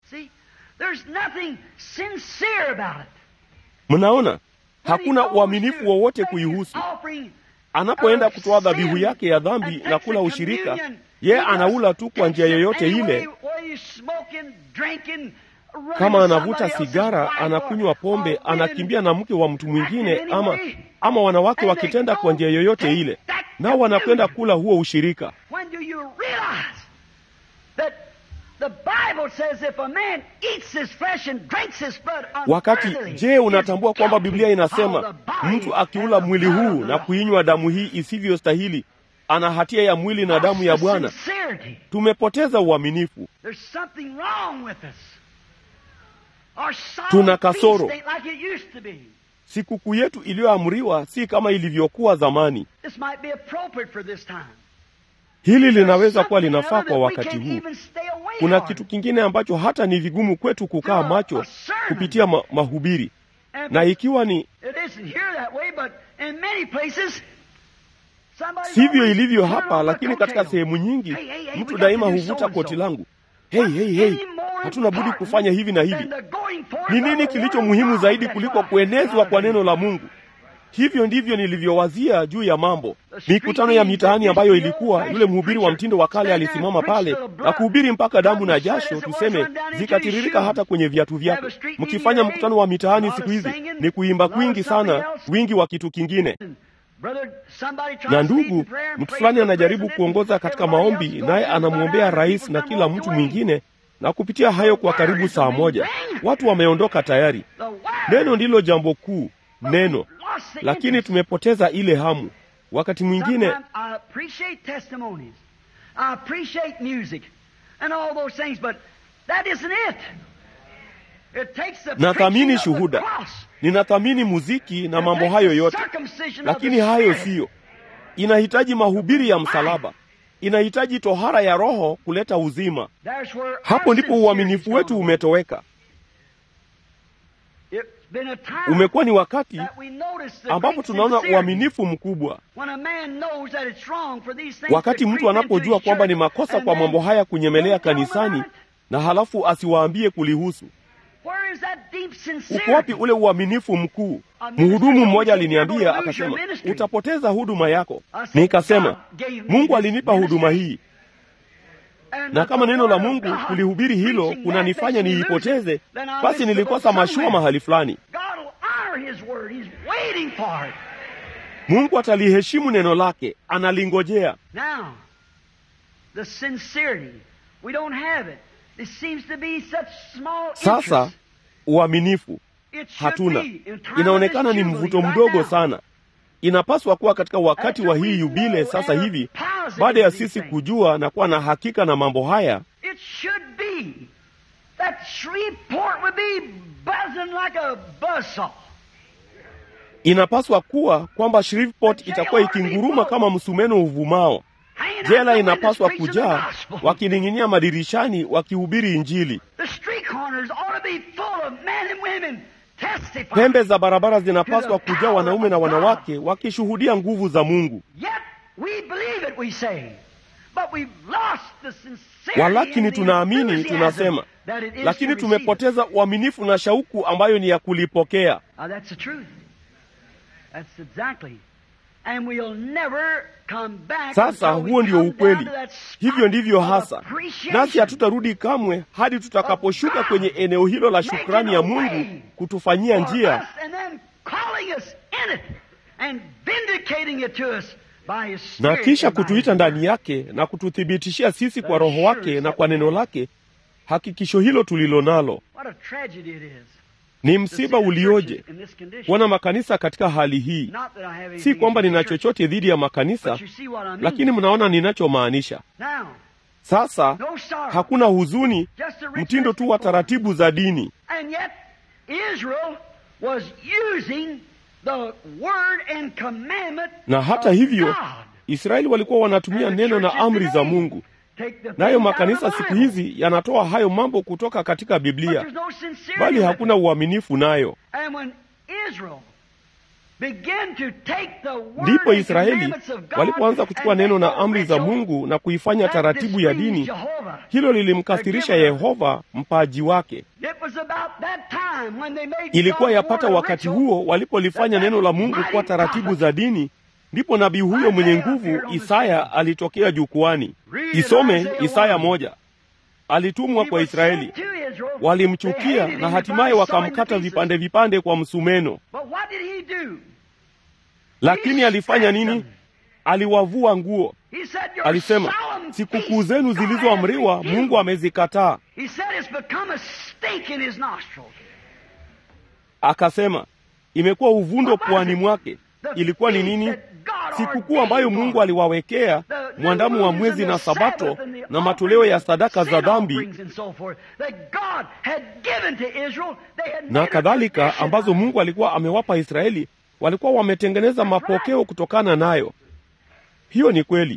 Mnaona, hakuna uaminifu wowote kuihusu. Anapoenda kutoa dhabihu yake ya dhambi na kula ushirika, ye anaula tu kwa njia yoyote ile. Kama anavuta sigara, anakunywa pombe, anakimbia na mke wa mtu mwingine, ama wanawake wakitenda kwa njia yoyote ile, nao wanakwenda kula huo ushirika. Wakati je, unatambua kwamba Biblia inasema mtu akiula mwili huu na kuinywa damu hii isivyostahili ana hatia ya mwili na damu ya Bwana? Tumepoteza uaminifu. Tuna kasoro. Sikukuu yetu iliyoamriwa si kama ilivyokuwa zamani. Hili linaweza kuwa linafaa kwa wakati huu. Kuna kitu kingine ambacho hata ni vigumu kwetu kukaa macho kupitia mahubiri. Na ikiwa ni sivyo ilivyo hapa, lakini katika sehemu nyingi mtu daima huvuta koti langu. Hey, hatuna budi kufanya hivi na hivi. Ni nini kilicho muhimu zaidi kuliko kuenezwa kwa neno la Mungu? Hivyo ndivyo nilivyowazia juu ya mambo. Mikutano ya mitaani ambayo ilikuwa, yule mhubiri wa mtindo wa kale alisimama pale na kuhubiri mpaka damu na jasho, tuseme, zikatiririka hata kwenye viatu vyake. Mkifanya mkutano wa mitaani siku hizi ni kuimba kwingi sana, wingi wa kitu kingine. Na ndugu, mtu fulani anajaribu kuongoza katika maombi, naye anamwombea rais na kila mtu mwingine, na kupitia hayo kwa karibu saa moja watu wameondoka tayari. Neno ndilo jambo kuu, neno. Lakini tumepoteza ile hamu. Wakati mwingine nathamini shuhuda, ninathamini muziki na mambo hayo yote, lakini hayo siyo. Inahitaji mahubiri ya msalaba, inahitaji tohara ya roho kuleta uzima. Hapo ndipo uaminifu wetu umetoweka. Umekuwa ni wakati ambapo tunaona uaminifu mkubwa. Wakati mtu anapojua kwamba ni makosa kwa mambo haya kunyemelea kanisani, na halafu asiwaambie kulihusu. Uko wapi ule uaminifu mkuu? Mhudumu mmoja aliniambia akasema, utapoteza huduma yako. Nikasema, Mungu alinipa huduma hii, na kama neno la Mungu kulihubiri hilo kunanifanya niipoteze, basi nilikosa mashua mahali fulani. Mungu ataliheshimu neno lake, analingojea. Sasa uaminifu hatuna. Inaonekana ni mvuto mdogo sana. Inapaswa kuwa katika wakati wa hii yubile sasa hivi, baada ya sisi kujua na kuwa na hakika na mambo haya. Inapaswa kuwa kwamba Shreveport itakuwa ikinguruma kama msumeno uvumao. Jela inapaswa kujaa wakining'inia madirishani wakihubiri Injili. Pembe za barabara zinapaswa kujaa wanaume na wanawake wakishuhudia nguvu za Mungu. Walakini tunaamini, tunasema, lakini tumepoteza uaminifu na shauku ambayo ni ya kulipokea. Sasa huo ndio ukweli. Hivyo ndivyo hasa. Nasi hatutarudi kamwe hadi tutakaposhuka kwenye eneo hilo la shukrani ya Mungu kutufanyia njia na kisha kutuita ndani yake na kututhibitishia sisi kwa Roho wake na kwa neno lake hakikisho hilo tulilo nalo. Ni msiba ulioje kuona makanisa katika hali hii. Si kwamba nina chochote dhidi ya makanisa, lakini mnaona ninachomaanisha. Sasa hakuna huzuni, mtindo tu wa taratibu za dini. Na hata hivyo Israeli walikuwa wanatumia neno na amri za Mungu. Nayo makanisa siku hizi yanatoa hayo mambo kutoka katika Biblia, bali hakuna uaminifu nayo. Ndipo Israeli walipoanza kuchukua neno na amri za Mungu na kuifanya taratibu ya dini. Hilo lilimkasirisha Yehova mpaji wake. Ilikuwa yapata wakati huo walipolifanya neno la Mungu kwa taratibu za dini, ndipo nabii huyo mwenye nguvu Isaya alitokea jukwani. Isome Isaya 1. Alitumwa kwa Israeli. Walimchukia na hatimaye wakamkata vipande vipande kwa msumeno. Lakini alifanya nini? Aliwavua nguo. Alisema, sikukuu zenu zilizoamriwa Mungu amezikataa. Akasema, imekuwa uvundo puani mwake. Ilikuwa ni nini? Sikukuu ambayo Mungu aliwawekea, mwandamo wa mwezi na Sabato na matoleo ya sadaka za dhambi na kadhalika, ambazo Mungu alikuwa amewapa Israeli, walikuwa wametengeneza mapokeo kutokana nayo. Hiyo ni kweli.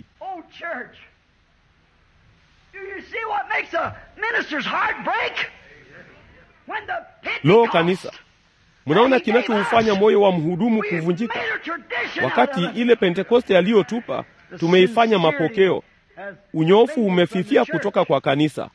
Lo, kanisa, mnaona kinachofanya moyo wa mhudumu kuvunjika? Wakati ile Pentekoste aliyotupa tumeifanya mapokeo, unyofu umefifia kutoka kwa kanisa.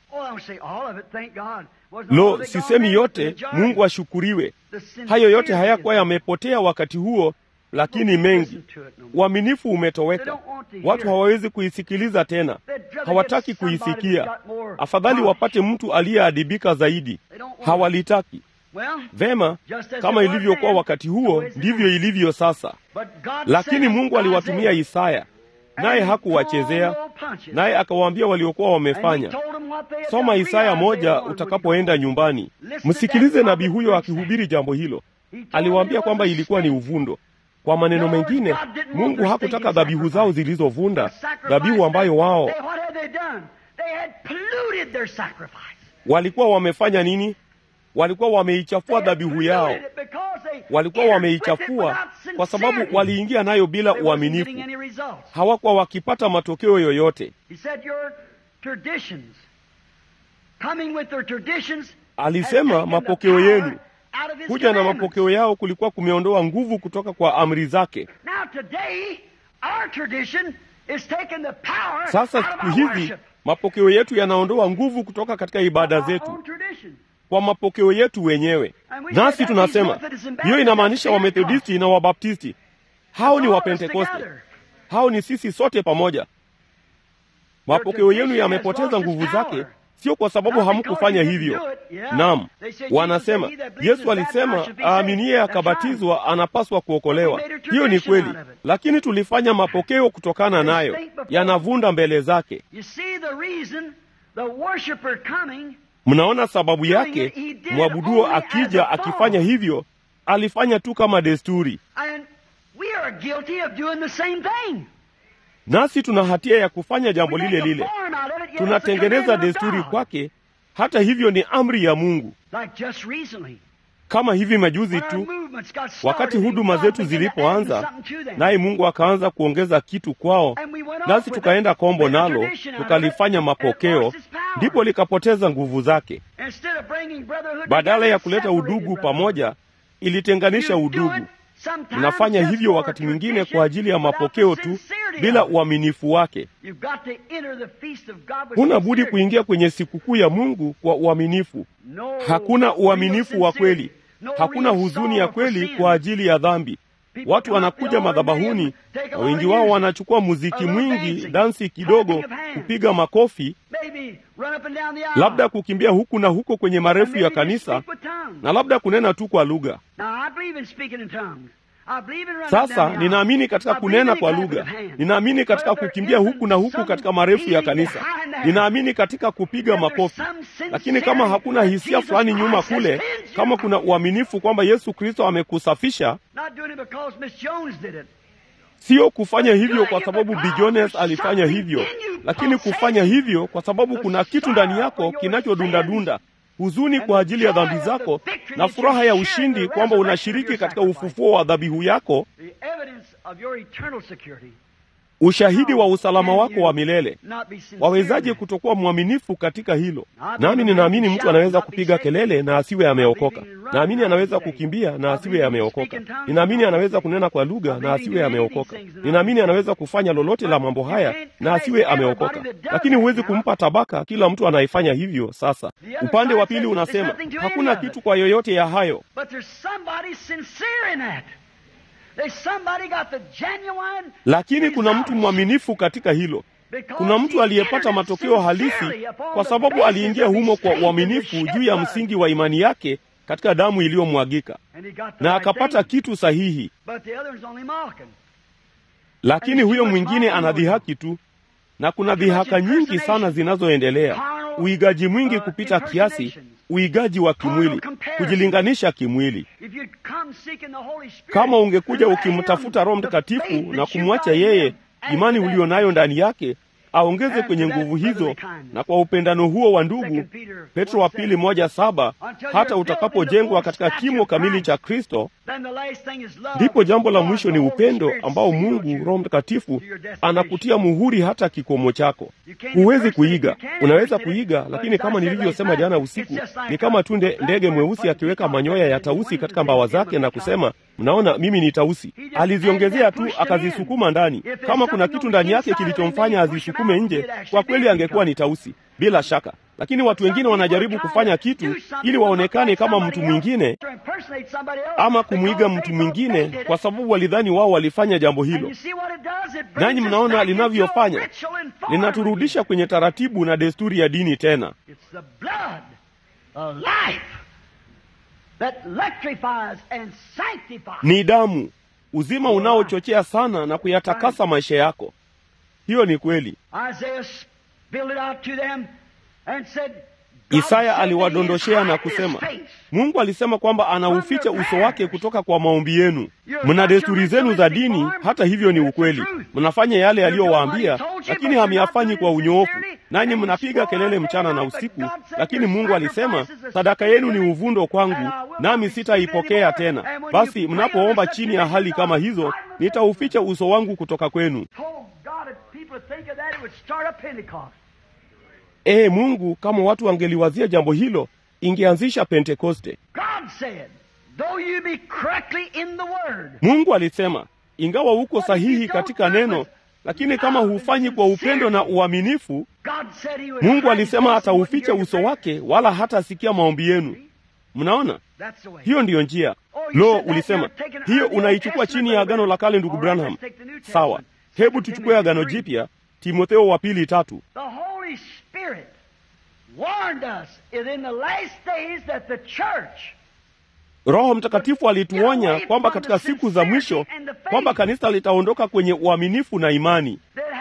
Lo, sisemi yote, Mungu ashukuriwe. Hayo yote hayakuwa yamepotea wakati huo, lakini mengi. Uaminifu umetoweka. Watu hawawezi kuisikiliza tena. Hawataki kuisikia. Afadhali wapate mtu aliyeadibika zaidi. Hawalitaki. Vema, kama ilivyokuwa wakati huo, ndivyo ilivyo sasa. Lakini Mungu aliwatumia Isaya, naye hakuwachezea, naye akawaambia waliokuwa wamefanya. Soma Isaya 1 utakapoenda nyumbani. Msikilize nabii huyo akihubiri jambo hilo. Aliwaambia kwamba ilikuwa ni uvundo. Kwa maneno mengine, Mungu hakutaka dhabihu zao zilizovunda, dhabihu ambayo wao walikuwa wamefanya nini? Walikuwa wameichafua dhabihu yao. Walikuwa wameichafua kwa sababu waliingia nayo bila uaminifu. Hawakuwa wakipata matokeo yoyote. Alisema mapokeo yenu. Kuja na mapokeo yao kulikuwa kumeondoa nguvu kutoka kwa amri zake. Sasa siku hizi mapokeo yetu yanaondoa nguvu kutoka katika ibada zetu kwa mapokeo yetu wenyewe. Nasi tunasema hiyo inamaanisha Wamethodisti na Wabaptisti. Hao ni Wapentekoste. Hao ni sisi sote pamoja. Mapokeo yenu yamepoteza nguvu zake, sio kwa sababu hamkufanya hivyo. Naam, wanasema Yesu alisema aaminiye akabatizwa anapaswa kuokolewa. Hiyo ni kweli, lakini tulifanya mapokeo kutokana nayo. Yanavunda mbele zake. Mnaona sababu yake? Mwabuduo akija akifanya hivyo, alifanya tu kama desturi. Nasi tuna hatia ya kufanya jambo lile lile. Tunatengeneza desturi kwake, hata hivyo ni amri ya Mungu. Kama hivi majuzi tu, wakati huduma zetu zilipoanza, naye Mungu akaanza kuongeza kitu kwao, nasi tukaenda kombo nalo, tukalifanya mapokeo, ndipo likapoteza nguvu zake. Badala ya kuleta udugu pamoja, ilitenganisha udugu. Tunafanya hivyo wakati mwingine kwa ajili ya mapokeo tu, bila uaminifu wake. Huna budi kuingia kwenye sikukuu ya Mungu kwa uaminifu. Hakuna uaminifu wa kweli, hakuna huzuni ya kweli kwa ajili ya dhambi. Watu wanakuja madhabahuni na wengi wao wanachukua muziki mwingi, dansi kidogo, kupiga makofi, labda kukimbia huku na huko kwenye marefu ya kanisa, na labda kunena tu kwa lugha. Sasa ninaamini katika kunena kwa lugha, ninaamini katika kukimbia huku na huku katika marefu ya kanisa, ninaamini katika kupiga makofi. Lakini kama hakuna hisia fulani nyuma kule, kama kuna uaminifu kwamba Yesu Kristo amekusafisha, sio kufanya hivyo kwa sababu Bi Jones alifanya hivyo, lakini kufanya hivyo kwa sababu kuna kitu ndani yako kinachodunda-dunda, huzuni kwa ajili ya dhambi zako na furaha ya ushindi kwamba unashiriki katika ufufuo wa dhabihu yako, ushahidi wa usalama wako wa milele. Wawezaje kutokuwa mwaminifu katika hilo? Nami ninaamini mtu anaweza kupiga kelele na asiwe ameokoka. Naamini anaweza kukimbia na asiwe ameokoka. Ninaamini anaweza kunena kwa lugha na asiwe ameokoka. Ninaamini anaweza kufanya lolote la mambo haya na asiwe ameokoka. Lakini huwezi kumpa tabaka kila mtu anayefanya hivyo. Sasa upande wa pili unasema hakuna kitu kwa yoyote ya hayo, lakini kuna mtu mwaminifu katika hilo. Kuna mtu aliyepata matokeo halisi kwa sababu aliingia humo kwa uaminifu juu ya msingi wa imani yake katika damu iliyomwagika, na akapata kitu sahihi. Lakini huyo mwingine anadhihaki tu, na kuna dhihaka nyingi sana zinazoendelea, uigaji mwingi kupita kiasi, uigaji wa kimwili, kujilinganisha kimwili. Kama ungekuja ukimtafuta Roho Mtakatifu na kumwacha yeye, imani ulionayo ndani yake, aongeze kwenye nguvu hizo, na kwa upendano huo wa ndugu, Petro wa pili 1:7, hata utakapojengwa katika kimo kamili cha Kristo, ndipo jambo la mwisho ni upendo ambao Mungu Roho Mtakatifu anakutia muhuri hata kikomo chako. Huwezi kuiga. Unaweza kuiga, lakini kama nilivyosema jana usiku, ni kama tu ndege mweusi akiweka manyoya ya tausi katika mbawa zake na kusema, mnaona mimi ni tausi. Aliziongezea tu akazisukuma ndani. Kama kuna kitu ndani yake kilichomfanya azisukume nje, kwa kweli angekuwa ni tausi bila shaka. Lakini watu wengine wanajaribu kufanya kitu ili waonekane kama mtu mwingine ama kumwiga mtu mwingine kwa sababu walidhani wao walifanya jambo hilo. Nanyi mnaona linavyofanya, linaturudisha kwenye taratibu na desturi ya dini tena. Ni damu, uzima unaochochea sana na kuyatakasa maisha yako. Hiyo ni kweli. Isaya aliwadondoshea na kusema, Mungu alisema kwamba anauficha uso wake kutoka kwa maombi yenu. Mna desturi zenu za dini, hata hivyo ni ukweli. Mnafanya yale aliyowaambia, lakini hamyafanyi kwa unyoofu. Nanyi mnapiga kelele mchana na usiku, lakini Mungu alisema, sadaka yenu ni uvundo kwangu, nami sitaipokea tena. Basi mnapoomba chini ya hali kama hizo, nitauficha uso wangu kutoka kwenu. Mungu, kama watu wangeliwazia jambo hilo, ingeanzisha Pentekoste. Mungu alisema, ingawa uko sahihi katika neno, lakini kama hufanyi kwa upendo na uaminifu, Mungu alisema atauficha uso wake wala hatasikia maombi yenu. Mnaona? Hiyo ndiyo njia. Lo, ulisema, hiyo unaichukua chini ya Agano la Kale ndugu Branham. Sawa. Hebu tuchukue Agano Jipya, Timotheo wa 2:3. Roho Mtakatifu alituonya kwamba katika siku za mwisho kwamba kanisa litaondoka kwenye uaminifu na imani.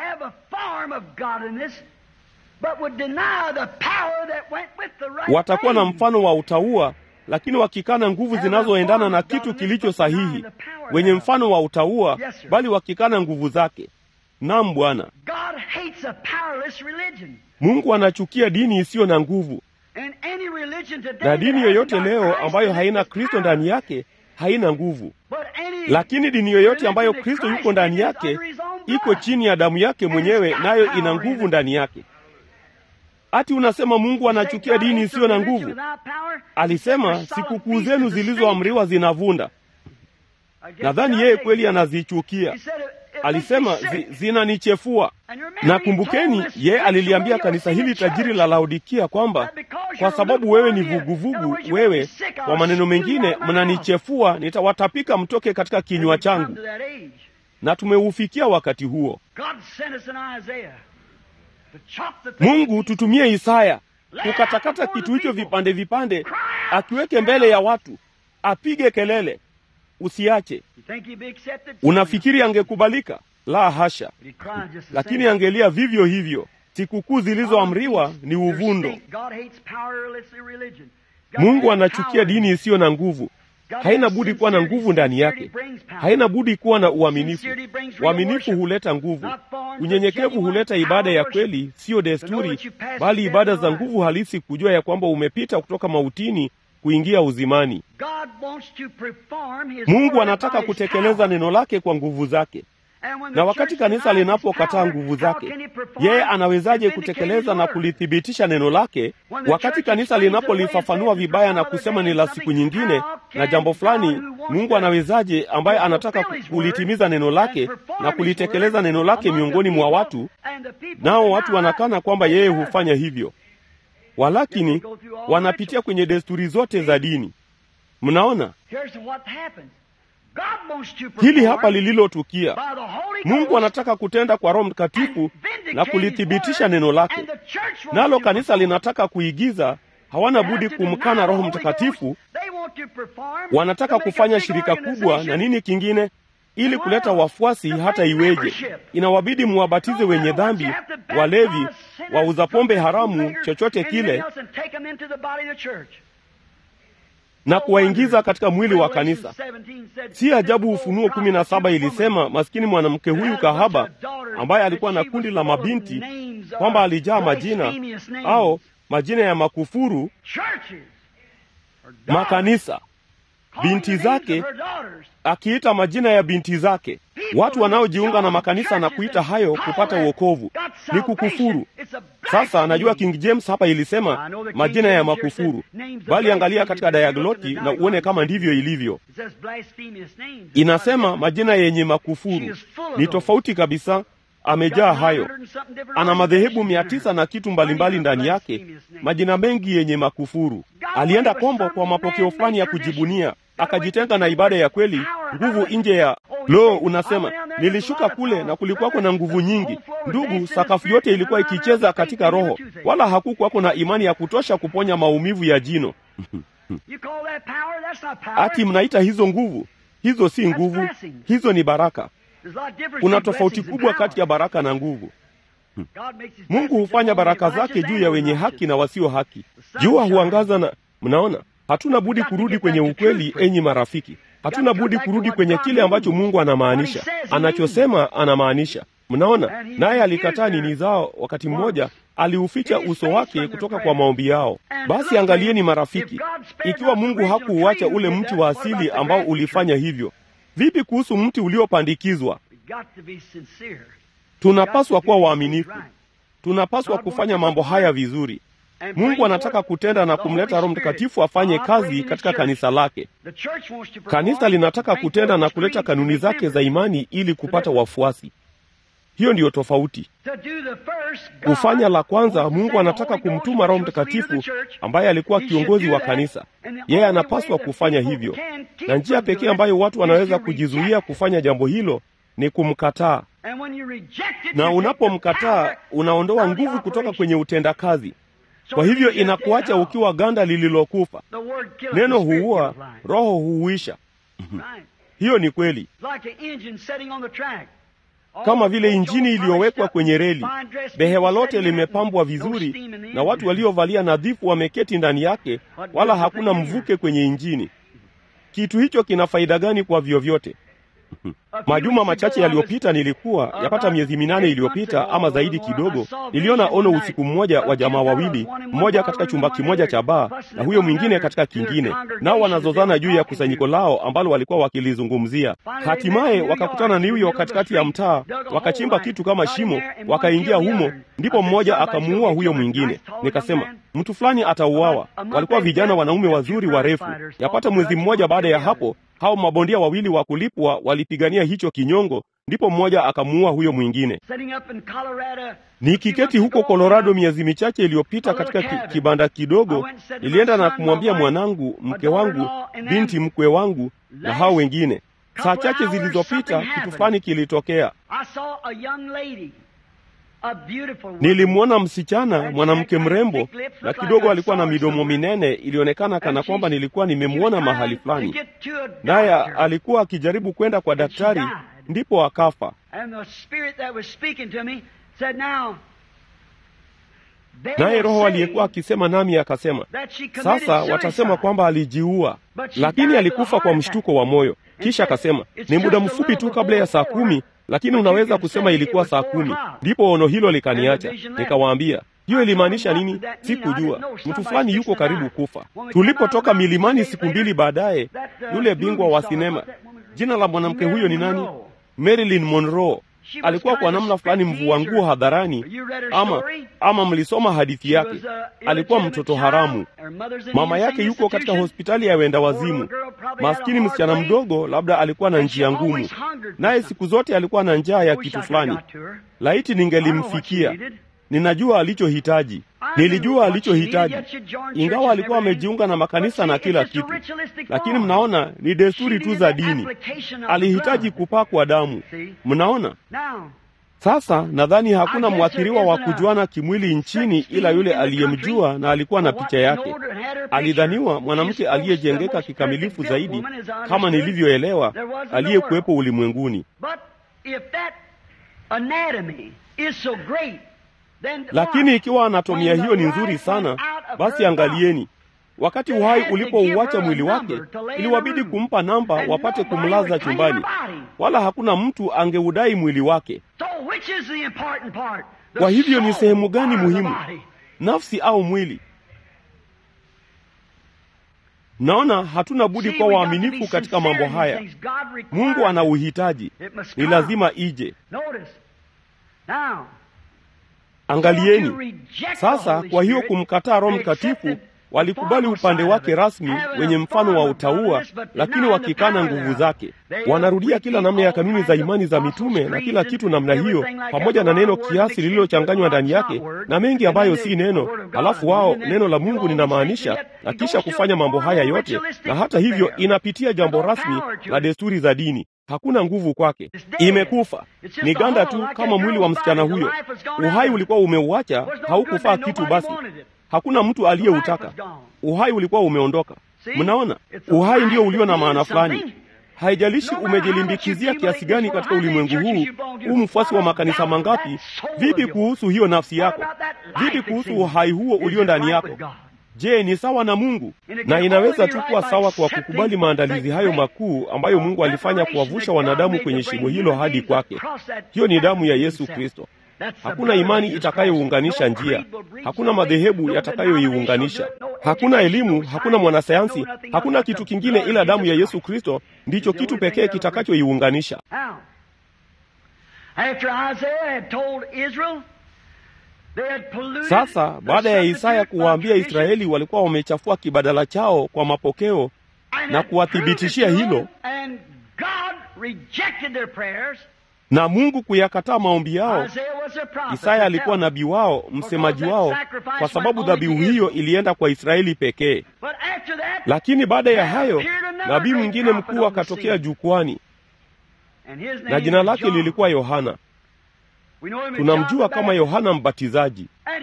Watakuwa na mfano wa utauwa, lakini wakikana nguvu zinazoendana na kitu kilicho sahihi. Wenye mfano wa utauwa, bali wakikana nguvu zake. Naam Bwana. Mungu anachukia dini isiyo na nguvu. Na dini yoyote leo ambayo haina Kristo ndani yake haina nguvu. Lakini dini yoyote ambayo Kristo yuko ndani yake iko chini ya damu yake mwenyewe, nayo ina nguvu ndani yake. Ati unasema Mungu anachukia dini isiyo na nguvu? Alisema sikukuu zenu zilizoamriwa zinavunda. Nadhani yeye kweli anazichukia. alisema zinanichefua. Na kumbukeni, yeye aliliambia kanisa hili tajiri la Laodikia kwamba kwa sababu wewe ni vuguvugu, wewe, kwa maneno mengine, mnanichefua, nitawatapika mtoke katika kinywa changu. Na tumeufikia wakati huo. Mungu tutumie Isaya kukatakata kitu hicho vipande vipande, akiweke mbele ya watu, apige kelele, usiache. Unafikiri angekubalika? La hasha. Lakini angelia vivyo hivyo. Sikukuu zilizoamriwa ni uvundo. Mungu anachukia dini isiyo na nguvu. Haina budi kuwa na nguvu ndani yake. Haina budi kuwa na uaminifu. Uaminifu huleta nguvu. Unyenyekevu huleta ibada ya kweli, sio desturi, bali ibada za nguvu halisi, kujua ya kwamba umepita kutoka mautini kuingia uzimani. Mungu anataka kutekeleza neno lake kwa nguvu zake. Na wakati kanisa linapokataa nguvu zake, yeye anawezaje kutekeleza na kulithibitisha neno lake? Wakati kanisa linapolifafanua vibaya na kusema ni la siku nyingine na jambo fulani, Mungu anawezaje, ambaye anataka kulitimiza neno lake na kulitekeleza neno lake miongoni mwa watu, nao watu wanakana kwamba yeye hufanya hivyo? Walakini wanapitia kwenye desturi zote za dini. Mnaona? Hili hapa lililotukia. Mungu anataka kutenda kwa Roho Mtakatifu na kulithibitisha neno lake. Nalo kanisa linataka kuigiza, hawana budi kumkana Roho Mtakatifu. Wanataka kufanya shirika kubwa na nini kingine ili kuleta wafuasi hata iweje. Inawabidi muwabatize wenye dhambi, walevi, wauza pombe haramu, chochote kile, na kuwaingiza katika mwili wa kanisa. Si ajabu Ufunuo 17 ilisema maskini mwanamke huyu kahaba ambaye alikuwa na kundi la mabinti, kwamba alijaa majina au majina ya makufuru, makanisa, binti zake, akiita majina ya binti zake. Watu wanaojiunga na makanisa na kuita hayo kupata wokovu ni kukufuru. Sasa najua King James hapa ilisema majina ya makufuru, bali angalia katika Diagloti na uone kama ndivyo ilivyo. Inasema majina yenye makufuru. Ni tofauti kabisa. Amejaa hayo. Ana madhehebu 900 na kitu mbalimbali ndani yake, majina mengi yenye makufuru. Alienda kombo kwa mapokeo fulani ya kujibunia, akajitenga na ibada ya kweli, nguvu nje ya unasema nilishuka kule na kulikuwako na nguvu nyingi. Ndugu, sakafu yote ilikuwa ikicheza katika roho, wala hakukuwako na imani ya kutosha kuponya maumivu ya jino. Ati mnaita hizo nguvu? Hizo si nguvu, hizo ni baraka. Kuna tofauti kubwa kati ya baraka na nguvu. Mungu hufanya baraka zake juu ya wenye haki na wasio haki. Jua huangaza na mnaona, hatuna budi kurudi kwenye ukweli, enyi marafiki. Hatuna budi kurudi kwenye kile ambacho Mungu anamaanisha. Anachosema anamaanisha. Mnaona, naye alikataa nini zao. Wakati mmoja aliuficha uso wake kutoka kwa maombi yao. Basi angalieni marafiki, ikiwa Mungu hakuuacha ule mti wa asili ambao ulifanya hivyo, vipi kuhusu mti uliopandikizwa? Tunapaswa kuwa waaminifu. Tunapaswa kufanya mambo haya vizuri. Mungu anataka kutenda na kumleta Roho Mtakatifu afanye kazi katika kanisa lake. Kanisa linataka kutenda na kuleta kanuni zake za imani ili kupata wafuasi. Hiyo ndiyo tofauti. Kufanya la kwanza, Mungu anataka kumtuma Roho Mtakatifu ambaye alikuwa kiongozi wa kanisa. Yeye anapaswa kufanya hivyo. Na njia pekee ambayo watu wanaweza kujizuia kufanya jambo hilo ni kumkataa. Na unapomkataa, unaondoa nguvu kutoka kwenye utendakazi. Kwa hivyo inakuacha ukiwa ganda lililokufa. Neno huua, roho huuisha. Hiyo ni kweli. Kama vile injini iliyowekwa kwenye reli, behewa lote limepambwa vizuri na watu waliovalia nadhifu wameketi ndani yake, wala hakuna mvuke kwenye injini. Kitu hicho kina faida gani kwa vyovyote? Majuma machache yaliyopita, nilikuwa yapata miezi 8 iliyopita ama zaidi kidogo, niliona ono usiku mmoja wa jamaa wawili, mmoja katika chumba kimoja cha baa na huyo mwingine katika kingine, nao wanazozana juu ya kusanyiko lao ambalo walikuwa wakilizungumzia. Hatimaye wakakutana New York katikati ya mtaa, wakachimba kitu kama shimo, wakaingia humo, ndipo mmoja akamuua huyo mwingine. Nikasema, mtu fulani atauawa. Walikuwa vijana wanaume wazuri warefu. Yapata mwezi mmoja baada ya hapo, hao mabondia wawili wa kulipwa walipigania hicho kinyongo, ndipo mmoja akamuua huyo mwingine. Setting up in Colorado, Nikiketi huko Colorado miezi michache iliyopita katika kibanda kidogo, nilienda na kumwambia mwanangu, mke wangu, binti mkwe wangu na hao wengine. Saa chache zilizopita kitu fulani kilitokea. Nilimwona msichana, mwanamke mrembo, na kidogo alikuwa na midomo minene, ilionekana kana kwamba nilikuwa nimemwona mahali fulani. Naye alikuwa akijaribu kwenda kwa daktari, ndipo akafa. Naye roho aliyekuwa akisema nami akasema, sasa watasema kwamba alijiua, lakini alikufa kwa mshtuko wa moyo. Kisha akasema, ni muda mfupi tu kabla ya saa 10, lakini unaweza kusema ilikuwa saa 10. Ndipo ono hilo likaniacha. Nikawaambia, hiyo ilimaanisha nini? Sikujua. Mtu fulani yuko karibu kufa. Tulipotoka milimani siku 2 baadaye, yule bingwa wa sinema, jina la mwanamke huyo ni nani? Marilyn Monroe. Alikuwa kwa namna fulani mvua nguo hadharani, ama mlisoma hadithi yake. Alikuwa mtoto haramu. Mama yake yuko katika hospitali ya wenda wazimu. Maskini msichana mdogo, labda alikuwa na njia ngumu, naye siku zote alikuwa na njaa ya kitu fulani. Laiti ningelimfikia. Ninajua alichohitaji. Nilijua alichohitaji. Ingawa alikuwa amejiunga na makanisa na kila kitu, lakini mnaona ni desturi tu za dini. Alihitaji kupakwa damu. Mnaona? Sasa nadhani hakuna mwathiriwa wa kujuana kimwili nchini ila yule aliyemjua na alikuwa na picha yake. Alidhaniwa mwanamke aliyejengeka kikamilifu zaidi, kama nilivyoelewa, aliyekuwepo ulimwenguni. Lakini ikiwa anatomia hiyo ni nzuri sana, basi angalieni, wakati uhai ulipouacha mwili wake, iliwabidi kumpa namba wapate kumlaza chumbani, wala hakuna mtu angeudai mwili wake. Kwa hivyo ni sehemu gani muhimu, nafsi au mwili? Naona hatuna budi kwa waaminifu katika mambo haya. Mungu ana uhitaji, ni lazima ije. Angalieni sasa. Kwa hiyo kumkataa Roho Mtakatifu, walikubali upande wake rasmi wenye mfano wa utauwa, lakini wakikana nguvu zake. Wanarudia kila namna ya kanuni za imani za mitume na kila kitu namna hiyo, pamoja na neno kiasi lililochanganywa ndani yake na mengi ambayo si neno. Alafu wao neno la Mungu linamaanisha, na kisha kufanya mambo haya yote, na hata hivyo inapitia jambo rasmi la desturi za dini. Hakuna nguvu kwake, imekufa. Ni ganda tu kama mwili wa msichana huyo. Uhai ulikuwa umeuacha, haukufaa kitu. Basi hakuna mtu aliyeutaka. Uhai ulikuwa umeondoka. Mnaona, uhai ndio ulio na maana fulani. Haijalishi umejilimbikizia kiasi gani katika ulimwengu huu, mfuasi wa makanisa mangapi. Vipi kuhusu hiyo nafsi yako? Vipi kuhusu uhai huo ulio ndani yako? Je, ni sawa na Mungu? Na inaweza tu kuwa sawa kwa kukubali maandalizi hayo makuu ambayo Mungu alifanya kuwavusha wanadamu kwenye shimo hilo hadi kwake. Hiyo ni damu ya Yesu Kristo. Hakuna imani itakayounganisha njia. Hakuna madhehebu yatakayoiunganisha. Hakuna elimu, hakuna mwanasayansi, hakuna kitu kingine ila damu ya Yesu Kristo ndicho kitu pekee kitakachoiunganisha. Sasa baada ya Isaya kuwaambia Israeli walikuwa wamechafua kibadala chao kwa mapokeo na kuwathibitishia hilo, na Mungu kuyakataa maombi yao, Isaya alikuwa nabii wao, msemaji wao, kwa sababu dhabihu hiyo ilienda kwa Israeli pekee. Lakini baada ya hayo, nabii mwingine mkuu akatokea jukwani, na jina lake lilikuwa Yohana. Tunamjua kama Yohana Mbatizaji.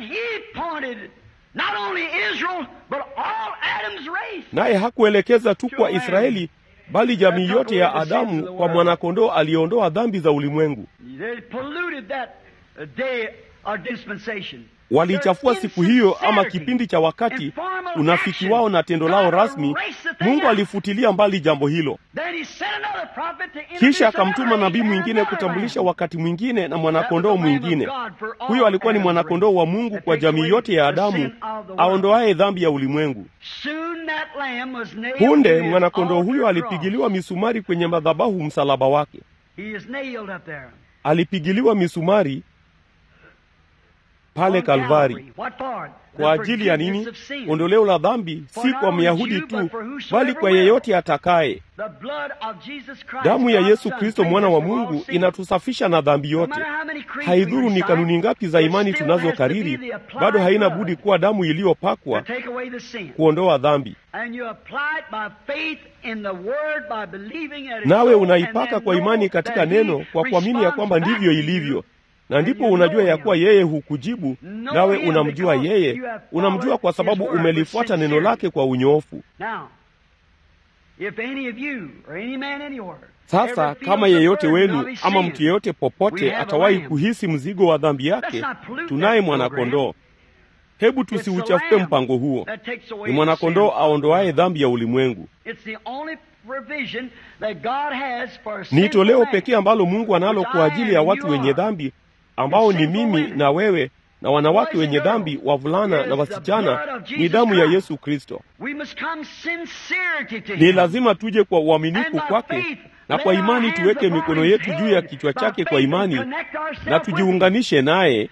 Naye hakuelekeza tu kwa Israeli, bali jamii yote ya Adamu, kwa mwanakondoo aliyeondoa dhambi za ulimwengu. Walichafua siku hiyo ama kipindi cha wakati, unafiki wao na tendo lao rasmi. Mungu alifutilia mbali jambo hilo. Kisha akamtuma nabii mwingine kutambulisha wakati mwingine na mwanakondoo mwingine. Huyo alikuwa ni mwanakondoo wa Mungu kwa jamii yote ya Adamu, aondoaye dhambi ya ulimwengu. Punde mwanakondoo huyo alipigiliwa misumari kwenye madhabahu msalaba wake. Alipigiliwa misumari pale Kalvari. Kwa ajili ya nini? Ondoleo la dhambi, si kwa Myahudi tu, bali kwa yeyote atakaye. Damu ya Yesu Kristo mwana wa Mungu inatusafisha na dhambi yote. Haidhuru ni kanuni ngapi za imani tunazokariri, bado haina budi kuwa damu iliyopakwa kuondoa dhambi. Nawe unaipaka kwa imani katika neno, kwa kuamini ya kwamba ndivyo ilivyo. Na ndipo unajua ya kuwa yeye hukujibu, nawe unamjua yeye. Unamjua kwa sababu umelifuata neno lake kwa unyoofu. Sasa kama yeyote wenu ama mtu yeyote popote atawahi kuhisi mzigo wa dhambi yake, tunaye mwanakondoo. Hebu tusiuchafue mpango huo. Ni mwanakondoo aondoaye dhambi ya ulimwengu. Ni toleo pekee ambalo Mungu analo kwa ajili ya watu wenye dhambi, ambao ni mimi na wewe na wanawake wenye dhambi, wavulana na wasichana. Ni damu ya Yesu Kristo. Ni lazima tuje kwa uaminifu kwake, na kwa imani tuweke mikono yetu juu ya kichwa chake kwa imani, na tujiunganishe naye,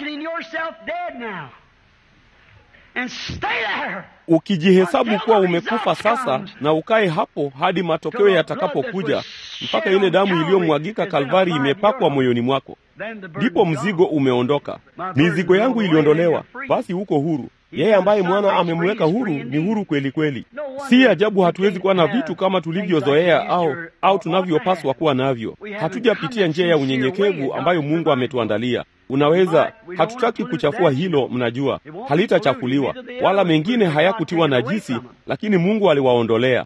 ukijihesabu kuwa umekufa sasa, na ukae hapo hadi matokeo yatakapokuja, mpaka ile damu iliyomwagika Kalvari imepakwa moyoni mwako. Ndipo mzigo umeondoka. Mizigo yangu iliondolewa, basi uko huru. Yeye ambaye Mwana amemweka huru ni huru kweli kweli. Si ajabu hatuwezi kuwa na vitu kama tulivyozoea au tunavyopaswa kuwa navyo. Hatujapitia njia ya unyenyekevu ambayo Mungu ametuandalia. Hatutaki kuchafua hilo, mnajua. Halitachafuliwa, wala mengine hayakutiwa najisi, lakini Mungu aliwaondolea.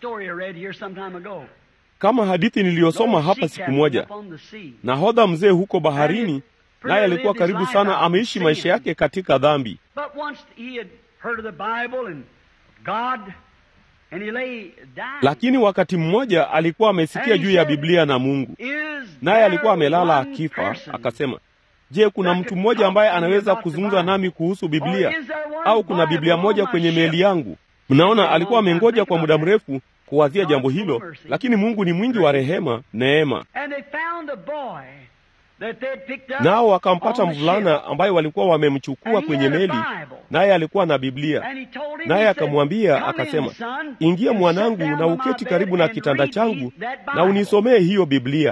Kama hadithi niliyosoma hapa siku moja. Nahodha mzee huko baharini, naye alikuwa karibu sana ameishi maisha yake katika dhambi. Lakini wakati mmoja alikuwa amesikia juu ya Biblia na Mungu, naye alikuwa amelala akifa. Akasema, je, kuna mtu mmoja ambaye anaweza kuzungumza nami kuhusu Biblia? Au kuna Biblia moja kwenye meli yangu? Mnaona, alikuwa amengoja kwa muda mrefu kuwazia jambo hilo, lakini Mungu ni mwingi wa rehema, neema. Nao wakampata mvulana ambaye walikuwa wamemchukua kwenye meli, naye alikuwa na Biblia. Naye akamwambia akasema, ingia mwanangu, na uketi karibu na kitanda changu na unisomee hiyo Biblia.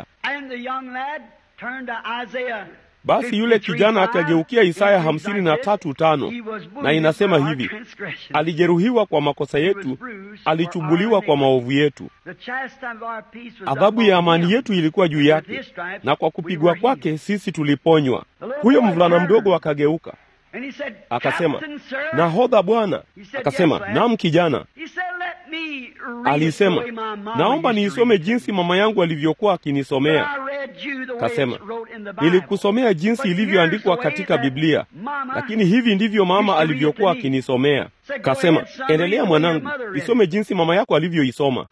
Basi yule kijana akageukia Isaya 53:5, na inasema hivi: alijeruhiwa kwa makosa yetu, alichubuliwa kwa maovu yetu. Adhabu ya amani yetu ilikuwa juu yake, na kwa kupigwa kwake sisi tuliponywa. Huyo mvulana mdogo akageuka akasema, nahodha bwana. Akasema, naam kijana. Alisema, naomba niisome jinsi mama yangu alivyokuwa akinisomea. Kasema, nilikusomea jinsi ilivyoandikwa katika Biblia, lakini hivi ndivyo mama alivyokuwa akinisomea. Kasema, endelea mwanangu, isome jinsi mama yako alivyoisoma.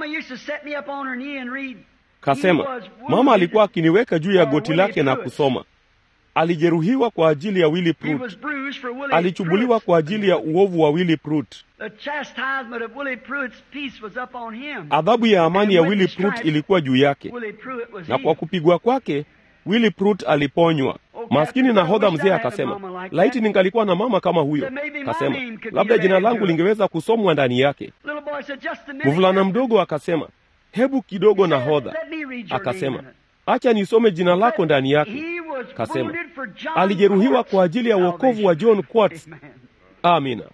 Kasema, mama alikuwa akiniweka juu ya goti lake na kusoma. Alijeruhiwa kwa ajili ya Willie Prut, alichubuliwa kwa ajili ya uovu wa Willie Prut. Adhabu ya amani ya Willie Prut ilikuwa juu yake, na kwa kupigwa kwake Willie Prut aliponywa. Maskini nahodha mzee akasema, laiti ningalikuwa na mama kama huyo. Kasema, labda jina langu lingeweza kusomwa ndani yake. Mvulana mdogo akasema, hebu kidogo nahodha. Akasema, acha nisome jina lako ndani yake. Kasema, alijeruhiwa kwa ajili ya wokovu wa John Quartz. Amina.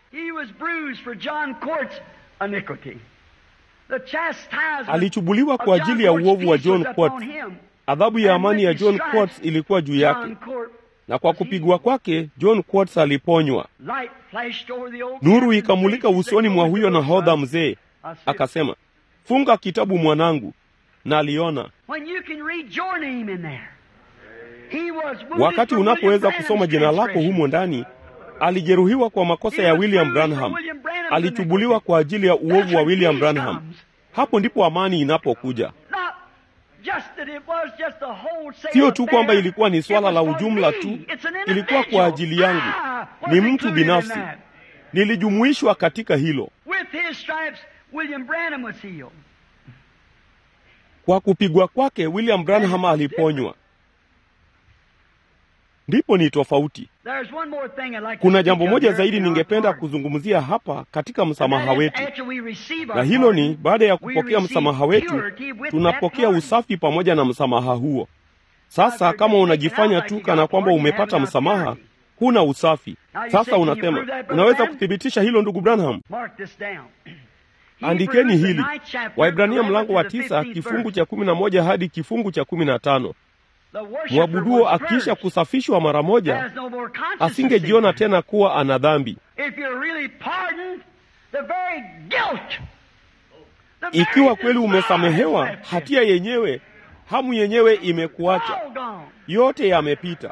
Alichubuliwa kwa ajili ya uovu wa John Quartz. Adhabu ya amani ya John Quartz ilikuwa juu yake, na kwa kupigwa kwake John Quartz aliponywa. Nuru ikamulika usoni mwa huyo nahodha mzee. Akasema, funga kitabu mwanangu. Na aliona. Wakati unapoweza kusoma jina lako humo ndani, alijeruhiwa kwa makosa ya William Branham, alichubuliwa kwa ajili ya uovu wa William Branham. Hapo ndipo amani inapokuja. Sio tu kwamba ilikuwa ni swala la ujumla tu, ilikuwa kwa ajili yangu. Ni mtu binafsi. Nilijumuishwa katika hilo. Kwa kupigwa kwake William Branham aliponywa. ndipo ni tofauti. Kuna jambo moja zaidi ningependa kuzungumzia hapa katika msamaha wetu, na hilo ni baada ya kupokea msamaha wetu, tunapokea usafi pamoja na msamaha huo. Sasa kama unajifanya tu kana kwamba umepata msamaha, huna usafi. Sasa unasema, unaweza kuthibitisha hilo ndugu Branham? Andikeni hili, Waebrania mlango wa 9 kifungu cha 11 hadi kifungu cha 15. Mwabuduo akisha kusafishwa mara moja, asingejiona tena kuwa ana dhambi. Ikiwa kweli umesamehewa, hatia yenyewe, hamu yenyewe imekuacha. Yote yamepita.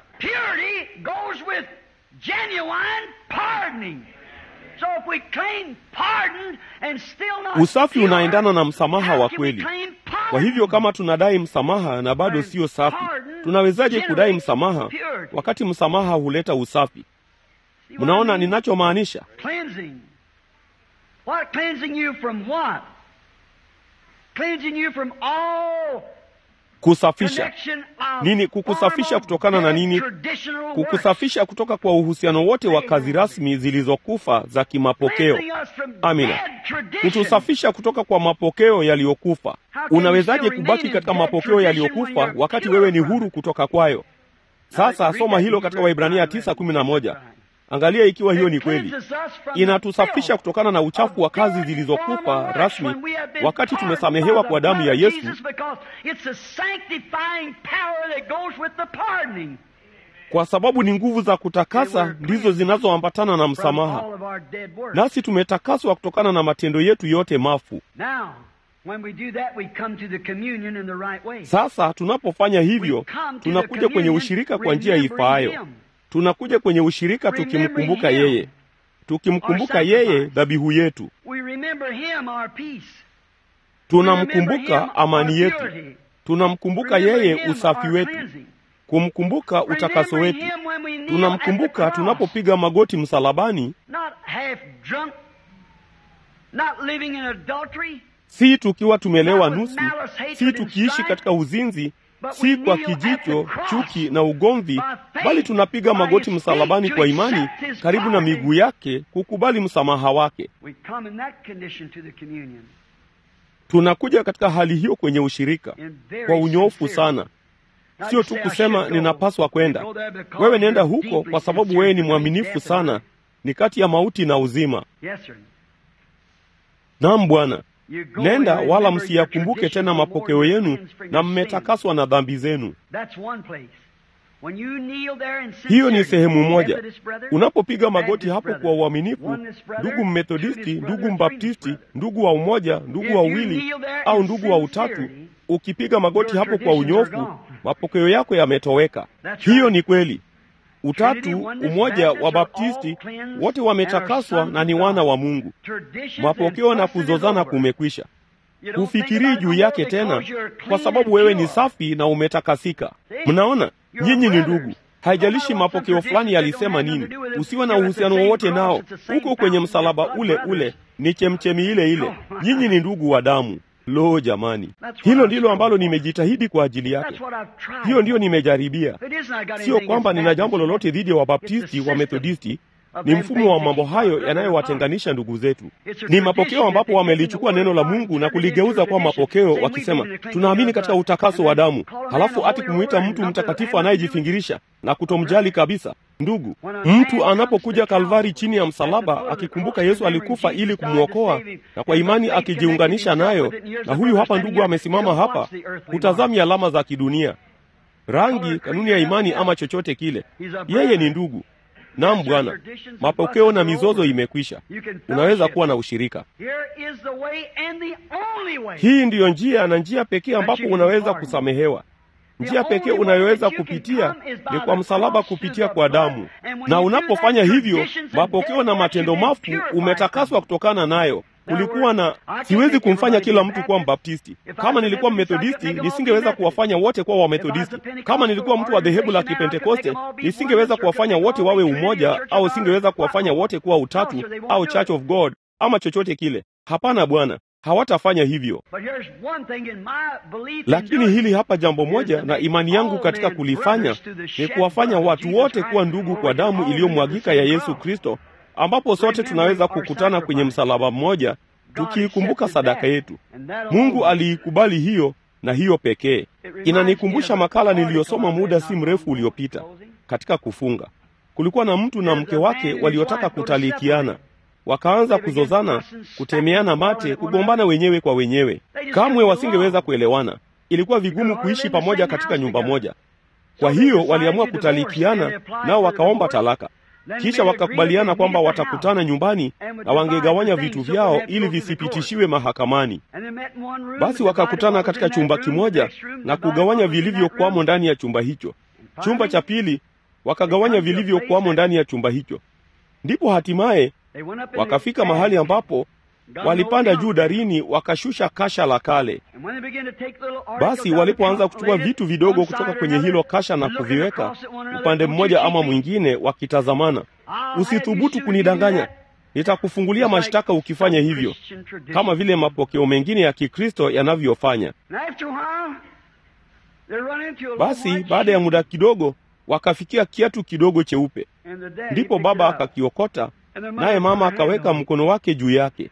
Usafi unaendana na msamaha wa kweli. Kwa hivyo kama tunadai msamaha na bado sio safi, tunawezaje kudai msamaha wakati msamaha huleta usafi? Mnaona ninachomaanisha? What cleansing you from what? Cleansing you from all kusafisha. Nini kukusafisha kutokana na nini? Kukusafisha kutoka kwa uhusiano wote wa kazi rasmi zilizokufa za kimapokeo. Amina. Kutusafisha kutoka kwa mapokeo yaliyokufa. Unawezaje kubaki katika mapokeo yaliyokufa wakati wewe ni huru kutoka kwayo? Sasa soma hilo katika Waebrania 9:11. Angalia ikiwa hiyo ni kweli. Inatusafisha kutokana na uchafu wa kazi zilizokufa rasmi wakati tumesamehewa kwa damu ya Yesu, kwa sababu ni nguvu za kutakasa ndizo zinazoambatana na msamaha. Nasi tumetakaswa kutokana na matendo yetu yote mafu. Sasa tunapofanya hivyo, tunakuja kwenye ushirika kwa njia ifaayo. Tunakuja kwenye ushirika tukimkumbuka yeye. Tukimkumbuka yeye, dhabihu yetu. Tunamkumbuka amani yetu. Tunamkumbuka yeye, usafi wetu. Kumkumbuka utakaso wetu. Tunamkumbuka tunapopiga magoti msalabani, si tukiwa tumelewa nusu, si tukiishi katika uzinzi, si kwa kijicho, chuki na ugomvi, bali tunapiga magoti msalabani kwa imani karibu na miguu yake, kukubali msamaha wake. Tunakuja katika hali hiyo kwenye ushirika kwa unyofu sana. Sio tu kusema ninapaswa kwenda. Wewe nenda huko kwa sababu wewe ni mwaminifu sana, ni kati ya mauti na uzima. Naam Bwana. Nenda wala msiyakumbuke tena mapokeo yenu, na mmetakaswa na dhambi zenu. Hiyo ni sehemu moja. Unapopiga magoti hapo kwa uaminifu, ndugu Mmethodisti, ndugu Mbaptisti, ndugu wa umoja, ndugu wa uwili au ndugu wa utatu, ukipiga magoti hapo kwa unyofu, mapokeo yako yametoweka. Hiyo ni kweli. Utatu, umoja wa Baptisti, wote wametakaswa na ni wana wa Mungu. Mapokeo na kuzozana kumekwisha. Hufikiri juu yake tena kwa sababu wewe ni safi na umetakasika. Mnaona? Nyinyi ni ndugu. Haijalishi mapokeo fulani yalisema nini. Usiwe na uhusiano wowote nao. Huko kwenye msalaba ule ule, ni chemchemi ile ile. Nyinyi ni ndugu wa damu. Lo jamani, hilo ndilo ambalo nimejitahidi kwa ajili yake. Hiyo ndiyo nimejaribia. Sio kwamba nina jambo lolote dhidi ya Wabaptisti, wa Methodisti. Ni mfumo wa mambo hayo yanayowatenganisha ndugu zetu. Ni mapokeo ambapo wamelichukua neno la Mungu na kuligeuza kwa mapokeo, wakisema tunaamini katika utakaso wa damu, halafu ati kumuita mtu mtakatifu anayejifingirisha na kutomjali kabisa. Ndugu, mtu anapokuja Kalvari chini ya msalaba, akikumbuka Yesu alikufa ili kumwokoa, na kwa imani akijiunganisha nayo, na huyu hapa ndugu amesimama hapa, kutazamia alama za kidunia, rangi, kanuni ya imani ama chochote kile, yeye ni ndugu. Naam Bwana, mapokeo na mizozo imekwisha. Unaweza kuwa na ushirika. Hii ndiyo njia na njia pekee ambapo unaweza kusamehewa. Njia pekee unayoweza kupitia ni kwa msalaba, kupitia kwa damu. Na unapofanya hivyo, mapokeo na matendo mafu umetakaswa kutokana nayo. Kulikuwa na, siwezi kumfanya kila mtu kuwa Mbaptisti. Kama nilikuwa Mmethodisti, nisingeweza kuwafanya wote kuwa Wamethodisti. Kama nilikuwa mtu wa dhehebu la Kipentekoste, nisingeweza kuwafanya wote wawe umoja, au singeweza kuwafanya wote kuwa utatu au Church of God ama chochote kile. Hapana Bwana, hawatafanya hivyo. Lakini hili hapa jambo moja, na imani yangu katika kulifanya ni kuwafanya watu wote kuwa ndugu kwa damu iliyomwagika ya Yesu Kristo, ambapo sote tunaweza kukutana kwenye msalaba mmoja tukiikumbuka sadaka yetu. Mungu aliikubali hiyo, na hiyo pekee. Inanikumbusha makala niliyosoma muda si mrefu uliopita. Katika kufunga, kulikuwa na mtu na mke wake waliotaka kutalikiana. Wakaanza kuzozana, kutemeana mate, kugombana wenyewe kwa wenyewe. Kamwe wasingeweza kuelewana. Ilikuwa vigumu kuishi pamoja katika nyumba moja. Kwa hiyo waliamua kutalikiana, nao wakaomba talaka. Kisha wakakubaliana kwamba watakutana nyumbani na wangegawanya vitu vyao ili visipitishiwe mahakamani. Basi wakakutana katika chumba kimoja na kugawanya vilivyokuwamo ndani ya chumba hicho. Chumba cha pili wakagawanya vilivyokuwamo ndani ya chumba hicho. Ndipo hatimaye wakafika mahali ambapo walipanda juu darini, wakashusha kasha la kale. Basi walipoanza kuchukua vitu vidogo kutoka kwenye hilo kasha na kuviweka upande mmoja ama mwingine, wakitazamana. Usithubutu kunidanganya, nitakufungulia mashtaka ukifanya hivyo, kama vile mapokeo mengine ya Kikristo yanavyofanya. Basi baada ya muda kidogo wakafikia kiatu kidogo cheupe. Ndipo baba akakiokota, naye mama akaweka mkono wake juu yake.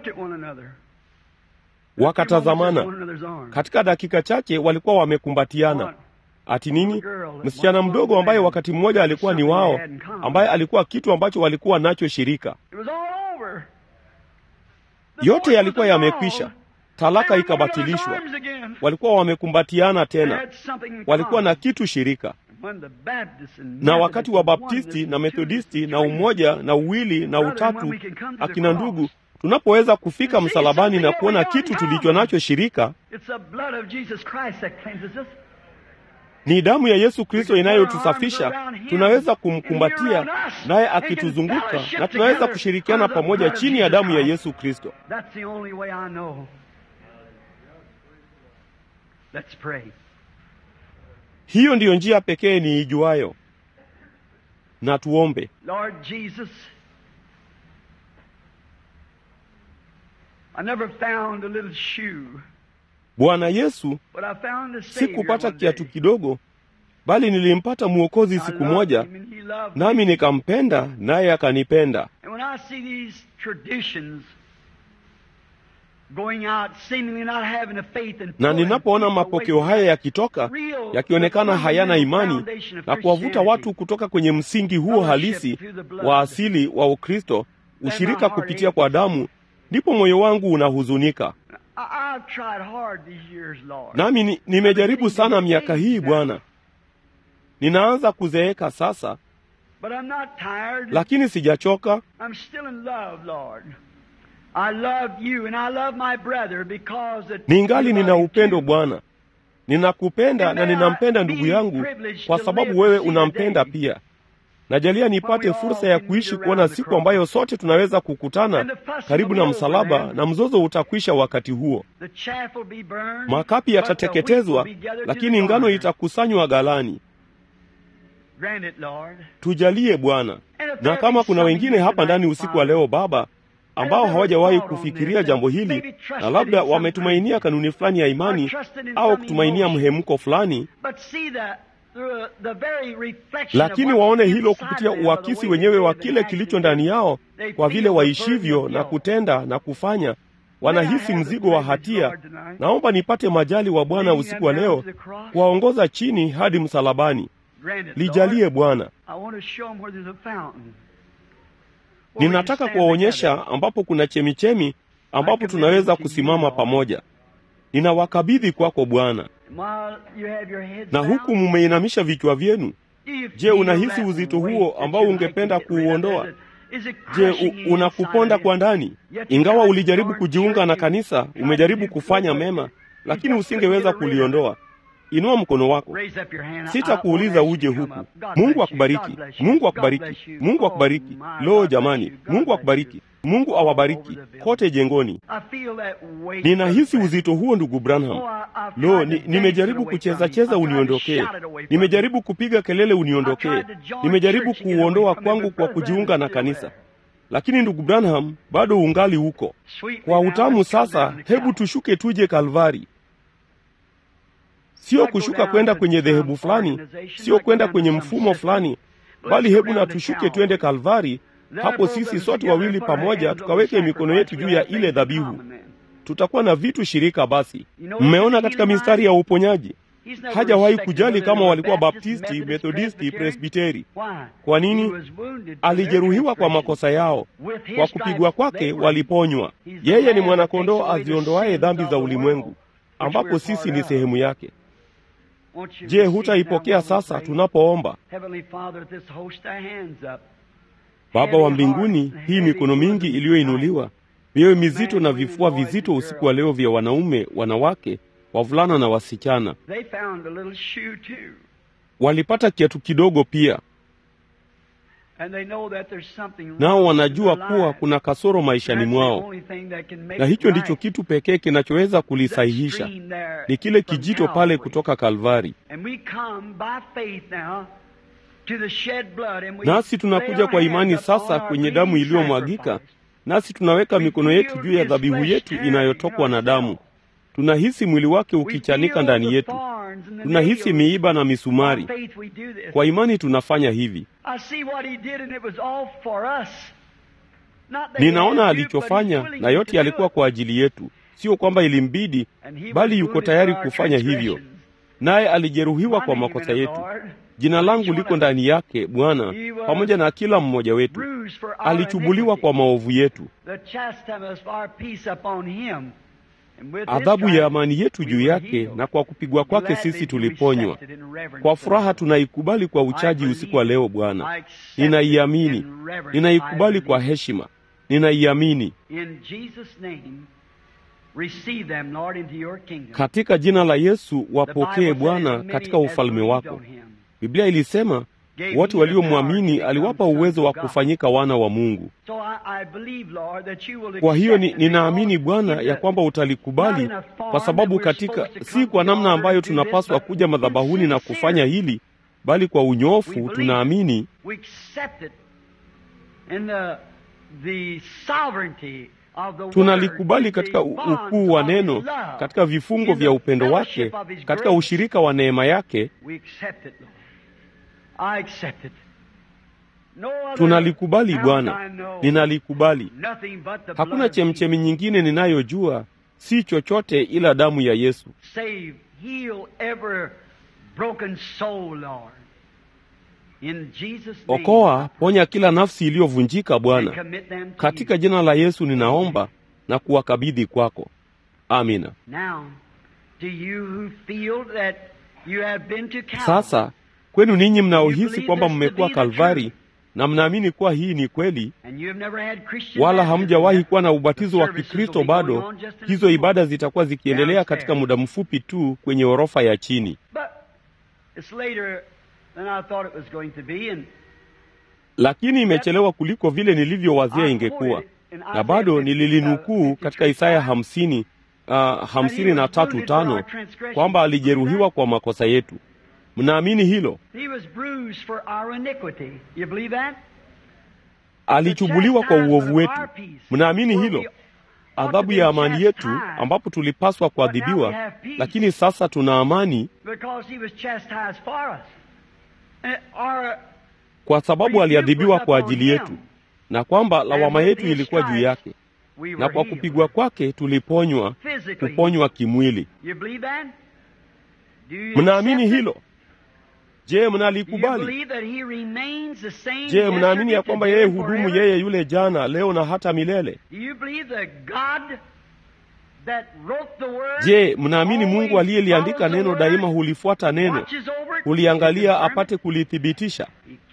Wakatazamana. Katika dakika chache walikuwa wamekumbatiana. Ati nini? Msichana mdogo ambaye wakati mmoja alikuwa ni wao, ambaye alikuwa kitu ambacho walikuwa nacho shirika. Yote yalikuwa yamekwisha. Talaka ikabatilishwa. Walikuwa wamekumbatiana tena. Walikuwa na kitu shirika. Na wakati wa Baptisti na Methodisti na umoja na uwili na utatu, akina ndugu, tunapoweza kufika msalabani na kuona kitu tulicho nacho shirika, ni damu ya Yesu Kristo inayotusafisha. Tunaweza kumkumbatia naye akituzunguka, na tunaweza kushirikiana pamoja chini ya damu ya Yesu Kristo. Hiyo ndiyo njia pekee niijuayo. Na tuombe. Lord Jesus, I never found a little shoe. Bwana Yesu, sikupata kiatu kidogo, bali nilimpata Mwokozi siku moja, nami nikampenda, naye akanipenda. Na ninapoona mapokeo haya yakitoka, yakionekana hayana imani, na kuwavuta watu kutoka kwenye msingi huo halisi wa asili wa Ukristo, ushirika kupitia kwa damu, ndipo moyo wangu unahuzunika. Nami nimejaribu sana miaka hii Bwana. Ninaanza kuzeeka sasa, lakini sijachoka. Ningali nina upendo Bwana. Ninakupenda na ninampenda ndugu yangu kwa sababu wewe unampenda pia. Najalia nipate fursa ya kuishi kuona siku ambayo sote tunaweza kukutana karibu na msalaba, na mzozo utakwisha wakati huo. Makapi yatateketezwa, lakini ngano itakusanywa ghalani. Tujalie Bwana. Na kama kuna wengine hapa ndani usiku wa leo Baba, ambao hawajawahi kufikiria jambo hili, na labda wametumainia kanuni fulani ya imani au kutumainia mhemko fulani, lakini waone hilo kupitia uakisi wenyewe wa kile kilicho ndani yao, kwa vile waishivyo na kutenda na kufanya, wanahisi mzigo wa hatia. Naomba nipate majali wa Bwana usiku wa leo kuwaongoza chini hadi msalabani. Lijalie Bwana. Ninataka kuwaonyesha ambapo kuna chemichemi, ambapo tunaweza kusimama pamoja. Ninawakabidhi kwako Bwana. Na huku mumeinamisha vichwa vyenu, je, unahisi uzito huo ambao ungependa kuuondoa? Je, unakuponda kwa ndani? Ingawa ulijaribu kujiunga na kanisa, umejaribu kufanya mema, lakini usingeweza kuliondoa. Inua mkono wako. Sitakuuliza uje huku. Mungu akubariki. Mungu akubariki. Mungu akubariki. Lo jamani, Mungu akubariki. Mungu awabariki kote jengoni. Ninahisi uzito huo ndugu Branham. Lo, nimejaribu kucheza uniondokee. Nimejaribu kupiga kelele uniondokee. Nimejaribu kuuondoa kwangu kwa kujiunga na kanisa. Lakini ndugu Branham, bado ungali huko. Kwa utamu sasa, hebu tushuke tuje Kalvari. Sio kushuka kwenda kwenye dhehebu fulani, sio kwenda kwenye mfumo fulani, bali hebu na tushuke twende Kalvari. Hapo sisi sote wawili pamoja tukaweke mikono yetu juu ya ile dhabihu. Tutakuwa na vitu shirika basi. Mmeona katika mistari ya uponyaji, hajawahi kujali kama walikuwa Baptisti, Methodisti, Presbiteri. Kwa nini? Alijeruhiwa kwa makosa yao, kwa kupigwa kwake waliponywa. Yeye ni mwanakondoo aziondoaye dhambi za ulimwengu, ambapo sisi ni sehemu yake. Je, hutaipokea sasa tunapoomba? Baba wa mbinguni, hii mikono mingi iliyoinuliwa, mioyo mizito na vifua vizito usiku wa leo vya wanaume, wanawake, wavulana na wasichana. Walipata kiatu kidogo pia. Nao wanajua kuwa kuna kasoro maishani mwao. Na hicho ndicho kitu pekee kinachoweza kulisahihisha. Ni kile kijito pale kutoka Kalvari. Nasi tunakuja kwa imani sasa kwenye damu iliyomwagika. Nasi tunaweka mikono yetu juu ya dhabihu yetu inayotokwa na damu. Tunahisi mwili wake ukichanika ndani yetu. Tunahisi miiba na misumari. Kwa imani tunafanya hivi. Ninaona alichofanya, na yote yalikuwa kwa ajili yetu. Sio kwamba ilimbidi, bali yuko tayari kufanya hivyo. Naye alijeruhiwa kwa makosa yetu. Jina langu liko ndani yake, Bwana, pamoja na kila mmoja wetu. Alichubuliwa kwa maovu yetu. Adhabu ya amani yetu juu yake, na kwa kupigwa kwake sisi tuliponywa. Kwa furaha tunaikubali kwa uchaji usiku wa leo, Bwana. Ninaiamini. Ninaikubali kwa heshima. Ninaiamini. Katika jina la Yesu wapokee, Bwana, katika ufalme wako. Biblia ilisema wote waliomwamini aliwapa uwezo wa kufanyika wana wa Mungu. Kwa hiyo ninaamini, Bwana, ya kwamba utalikubali, kwa sababu katika si kwa namna ambayo tunapaswa kuja madhabahuni na kufanya hili, bali kwa unyofu tunaamini. Tunalikubali katika ukuu wa neno, katika vifungo vya upendo wake, katika ushirika wa neema yake. Tunalikubali, Bwana. Ninalikubali. Hakuna chemchemi nyingine ninayojua, si chochote ila damu ya Yesu. Okoa, ponya kila nafsi iliyovunjika, Bwana. Katika jina la Yesu ninaomba na kuwakabidhi kwako. Amina. Sasa kwenu ninyi mnaohisi kwamba mmekuwa Kalvari na mnaamini kuwa hii ni kweli, wala hamjawahi kuwa na ubatizo wa Kikristo bado, hizo ibada zitakuwa zikiendelea katika muda mfupi tu kwenye orofa ya chini. Lakini imechelewa kuliko vile nilivyowazia ingekuwa. Na bado nililinukuu katika Isaya 53:5 kwamba alijeruhiwa kwa makosa yetu. Mnaamini hilo? Alichubuliwa kwa uovu wetu. Mnaamini hilo? Adhabu ya amani yetu, ambapo tulipaswa kuadhibiwa, lakini sasa tuna amani kwa sababu aliadhibiwa kwa ajili yetu, na kwamba lawama yetu ilikuwa juu yake, na kwa kupigwa kwake tuliponywa, kuponywa kimwili. Mnaamini hilo? Je, mnalikubali? Je, mnaamini ya kwamba yeye hudumu, yeye yule jana, leo na hata milele? Je, mnaamini Mungu aliyeliandika neno daima hulifuata neno, huliangalia apate kulithibitisha?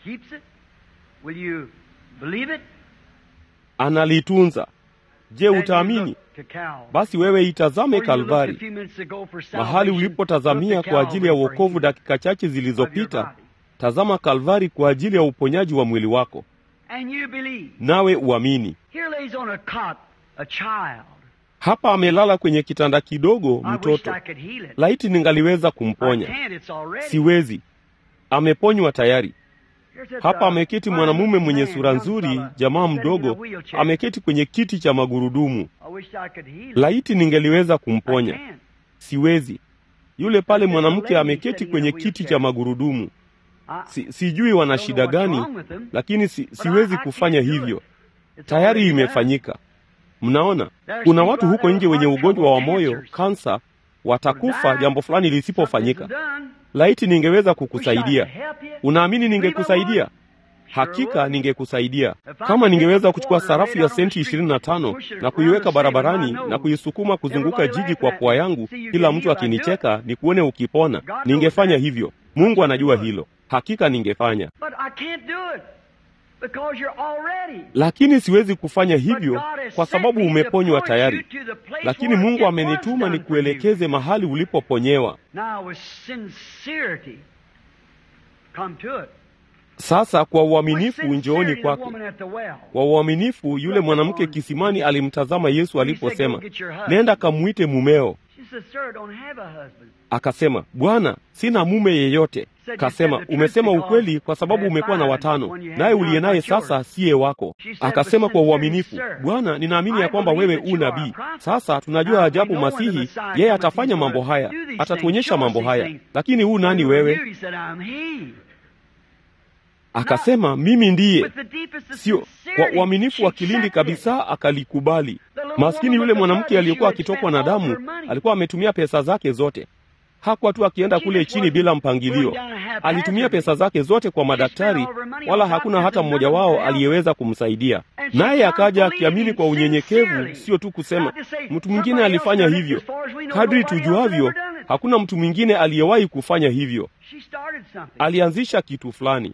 Analitunza. Je, utaamini? Basi wewe itazame Kalvari, mahali ulipotazamia kwa ajili ya wokovu dakika chache zilizopita. Tazama Kalvari kwa ajili ya uponyaji wa mwili wako, nawe uamini. Hapa amelala kwenye kitanda kidogo mtoto. Laiti ningaliweza kumponya. Siwezi. Ameponywa tayari. Hapa ameketi mwanamume mwenye sura nzuri, jamaa mdogo, ameketi kwenye kiti cha magurudumu. Laiti ningeliweza kumponya. Siwezi. Yule pale mwanamke ameketi kwenye kiti cha magurudumu. Sijui wana shida gani, lakini siwezi kufanya hivyo. Tayari imefanyika. Mnaona, kuna watu huko nje wenye ugonjwa wa moyo, kansa, watakufa jambo fulani lisipofanyika. Laiti ningeweza kukusaidia. Unaamini ningekusaidia? Hakika ningekusaidia. Kama ningeweza kuchukua sarafu ya senti 25 na kuiweka barabarani na kuisukuma kuzunguka jiji kwa pua yangu, kila mtu akinicheka nikuone ukipona, ningefanya hivyo. Mungu anajua hilo. Hakika ningefanya. Lakini siwezi kufanya hivyo kwa sababu umeponywa tayari. Lakini Mungu amenituma nikuelekeze mahali ulipoponyewa. Sasa kwa uaminifu njooni kwake. Kwa uaminifu yule mwanamke kisimani alimtazama Yesu aliposema, "Nenda kamuite mumeo." Akasema, "Bwana, sina mume yeyote." Kasema, "Umesema ukweli kwa sababu umekuwa na 5, naye uliye naye sasa siye wako." Akasema kwa uaminifu, "Bwana, ninaamini ya kwamba wewe u nabii. Sasa tunajua ajabu Masihi, yeye atafanya mambo haya, atatuonyesha mambo haya. Lakini u nani wewe?" Akasema, "Mimi ndiye." Sio kwa uaminifu wa kilindi kabisa, akalikubali. Maskini yule mwanamke aliyekuwa akitokwa na damu alikuwa ametumia pesa zake zote. Hakuwa tu akienda kule chini bila mpangilio. Alitumia pesa zake zote kwa madaktari, wala hakuna hata mmoja wao aliyeweza kumsaidia. Naye akaja akiamini kwa unyenyekevu, sio tu kusema mtu mwingine alifanya hivyo. Kadri tujuavyo, hakuna mtu mwingine aliyewahi kufanya hivyo. Alianzisha kitu fulani.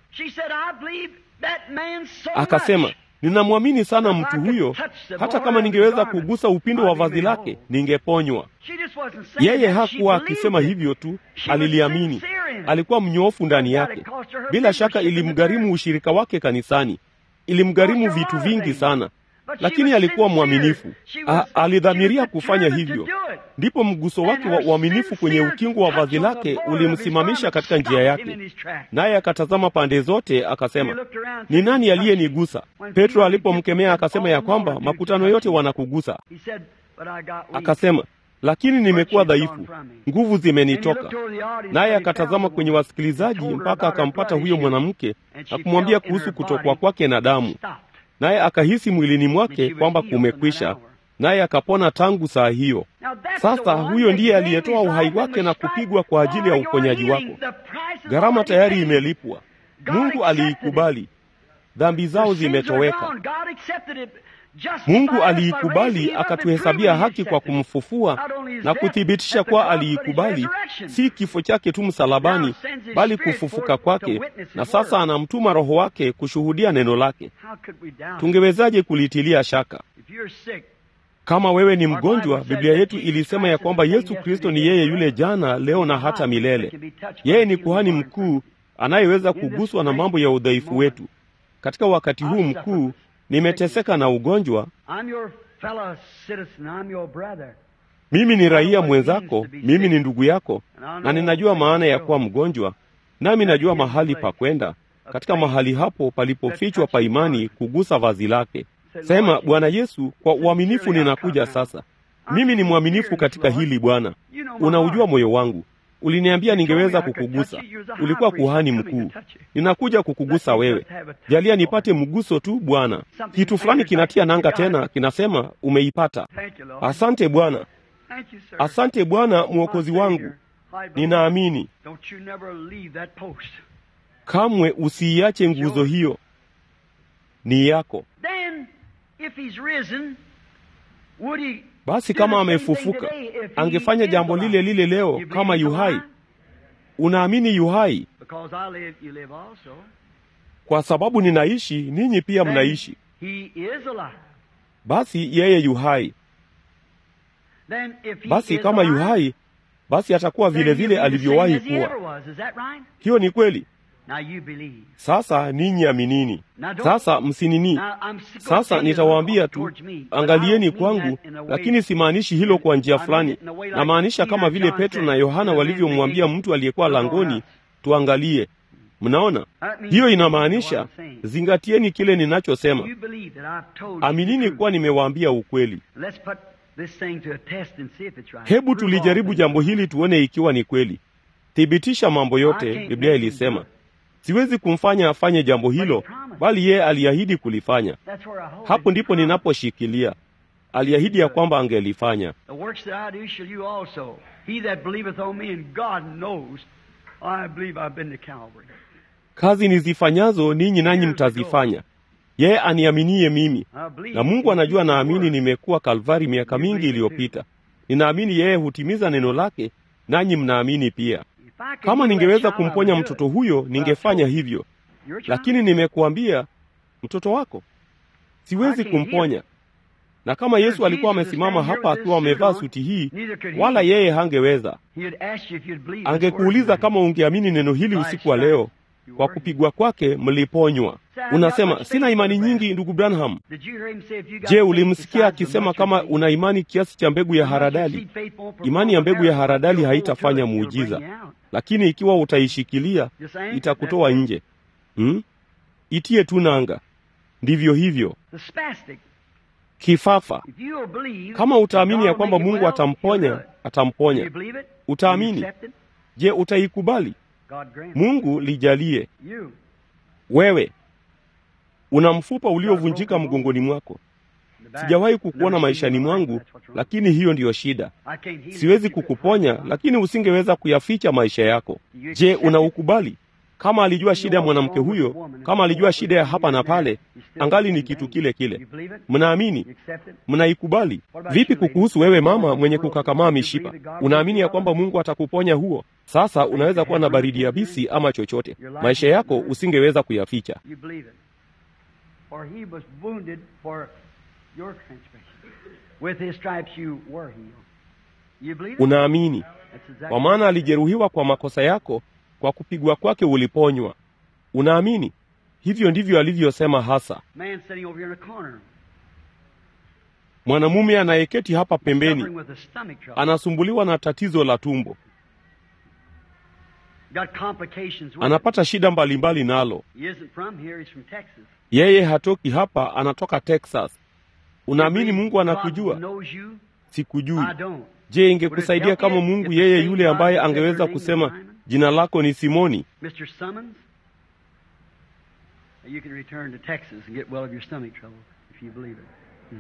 Akasema, "Ninamwamini sana mtu huyo, hata kama ningeweza kugusa upindo wa vazi lake, ningeponywa." Yeye hakuwa akisema hivyo tu, aliliamini. Alikuwa mnyofu ndani yake. Bila shaka ilimgharimu ushirika wake kanisani. Ilimgharimu vitu vingi sana. Lakini alikuwa mwaminifu. Alidhamiria kufanya hivyo. Ndipo mguso wake wa uaminifu kwenye ukingo wa vazi lake ulimsimamisha katika njia yake. Naye akatazama pande zote, akasema, "Ni nani aliyenigusa?" Petro alipomkemea akasema ya kwamba makutano yote wanakugusa. Akasema, "Lakini nimekuwa dhaifu, nguvu zimenitoka." Naye akatazama kwenye wasikilizaji mpaka akampata huyo mwanamke na kumwambia kuhusu kutokwa kwake na damu. Naye akahisi mwilini mwake kwamba kumekwisha, naye akapona tangu saa hiyo. Sasa huyo ndiye aliyetoa uhai wake na kupigwa kwa ajili ya uponyaji wako. Gharama tayari imelipwa. Mungu aliikubali. Dhambi zao zimetoweka. Mungu aliikubali, akatuhesabia haki kwa kumfufua na kuthibitisha kwa aliikubali, si kifo chake tu msalabani, bali kufufuka kwake, na sasa anamtuma Roho wake kushuhudia neno lake. Tungewezaje kulitilia shaka? Kama wewe ni mgonjwa, Biblia yetu ilisema ya kwamba Yesu Kristo ni yeye yule jana, leo na hata milele. Yeye ni kuhani mkuu anayeweza kuguswa na mambo ya udhaifu wetu. Katika wakati huu mkuu, nimeteseka na ugonjwa. Mimi ni raia mwenzako, mimi ni ndugu yako, na ninajua maana ya kuwa mgonjwa, nami najua mahali pa kwenda, katika mahali hapo palipofichwa pa imani, kugusa vazi lake. Sema, "Bwana Yesu, kwa uaminifu ninakuja sasa. Mimi ni mwaminifu katika hili Bwana. Unaujua moyo wangu. Uliniambia ningeweza kukugusa. Ulikuwa kuhani mkuu. Ninakuja kukugusa wewe. Jalia nipate mguso tu Bwana." Kitu fulani kinatia nanga tena, kinasema, "Umeipata." Asante Bwana. Asante Bwana Mwokozi wangu. Ninaamini. Kamwe usiiache nguzo hiyo. Ni yako. Basi kama amefufuka, angefanya jambo lile lile leo kama yuhai. Unaamini yuhai? Kwa sababu ninaishi, ninyi pia mnaishi. Basi yeye yuhai. Basi kama yuhai, basi atakuwa vile vile alivyowahi kuwa. Hiyo ni kweli. Sasa ninyi aminini. Sasa msinini. Sasa nitawaambia tu, angalieni kwangu, lakini simaanishi hilo kwa njia fulani. Namaanisha kama vile Petro na Yohana walivyomwambia mtu aliyekuwa langoni, tuangalie. Mnaona, hiyo inamaanisha zingatieni kile ninachosema. Aminini kuwa nimewaambia ukweli. Hebu tulijaribu jambo hili tuone ikiwa ni kweli. Thibitisha mambo yote, Biblia ilisema. Siwezi kumfanya afanye jambo hilo, bali yeye aliahidi kulifanya. Hapo ndipo ninaposhikilia. Aliahidi ya kwamba angelifanya. Kazi nizifanyazo ninyi nanyi mtazifanya. Yeye aniaminie mimi. Na Mungu anajua naamini nimekuwa Kalvari miaka mingi iliyopita. Ninaamini yeye hutimiza neno lake, nanyi mnaamini pia. Kama ningeweza kumponya mtoto huyo, ningefanya hivyo. Lakini nimekuambia, mtoto wako siwezi kumponya. Na kama Yesu alikuwa amesimama hapa akiwa amevaa suti hii, wala yeye hangeweza. Angekuuliza kama ungeamini neno hili usiku wa leo, kwa kupigwa kwake mliponywa. Unasema, sina imani nyingi ndugu Branham. Je, ulimsikia akisema kama una imani kiasi cha mbegu ya haradali? Imani ya mbegu ya haradali haitafanya muujiza. Lakini ikiwa utaishikilia, itakutoa nje. Itie tu nanga. Ndivyo hivyo. Kifafa. Kama utaamini ya kwamba Mungu atamponya, atamponya. Utaamini. Je, utaikubali? Mungu lijalie. Wewe una mfupa uliovunjika mgongoni mwako. Sijawahi kukuona maishani mwangu, lakini hiyo ndiyo shida. Siwezi kukuponya, lakini usingeweza kuyaficha maisha yako. Je, unaukubali? Kama alijua shida ya mwanamke huyo, kama alijua shida ya hapa na pale, angali ni kitu kile kile. Mnaamini? Mnaikubali? Vipi kukuhusu wewe mama mwenye kukakamaa mishipa? Unaamini ya kwamba Mungu atakuponya huo? Sasa unaweza kuwa na baridi yabisi ama chochote. Maisha yako usingeweza kuyaficha. Unaamini? Kwa maana alijeruhiwa kwa makosa yako, kwa kupigwa kwake uliponywa. Unaamini? Hivyo ndivyo alivyosema hasa. Mwanamume anayeketi hapa pembeni anasumbuliwa na tatizo la tumbo. Anapata shida mbalimbali nalo. Yeye hatoki hapa, anatoka Texas. Unaamini Mungu anakujua? Sikujui. Je, ingekusaidia kama Mungu yeye yule ambaye angeweza kusema jina lako ni Simoni? Mr. Summons, you can return to Texas and get well of your stomach trouble if you believe it.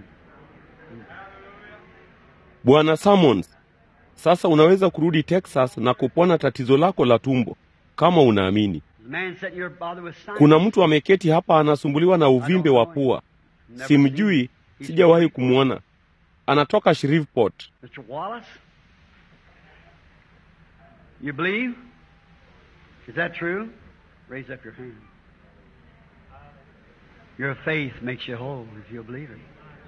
Bwana Summons, sasa unaweza kurudi Texas na kupona tatizo lako la tumbo kama unaamini. Kuna mtu ameketi hapa anasumbuliwa na uvimbe wa pua. Simjui, sijawahi kumwona. Anatoka Shreveport. Mr. Wallace, you believe? Is that true? Raise up your hand. Your faith makes you whole if you believe it.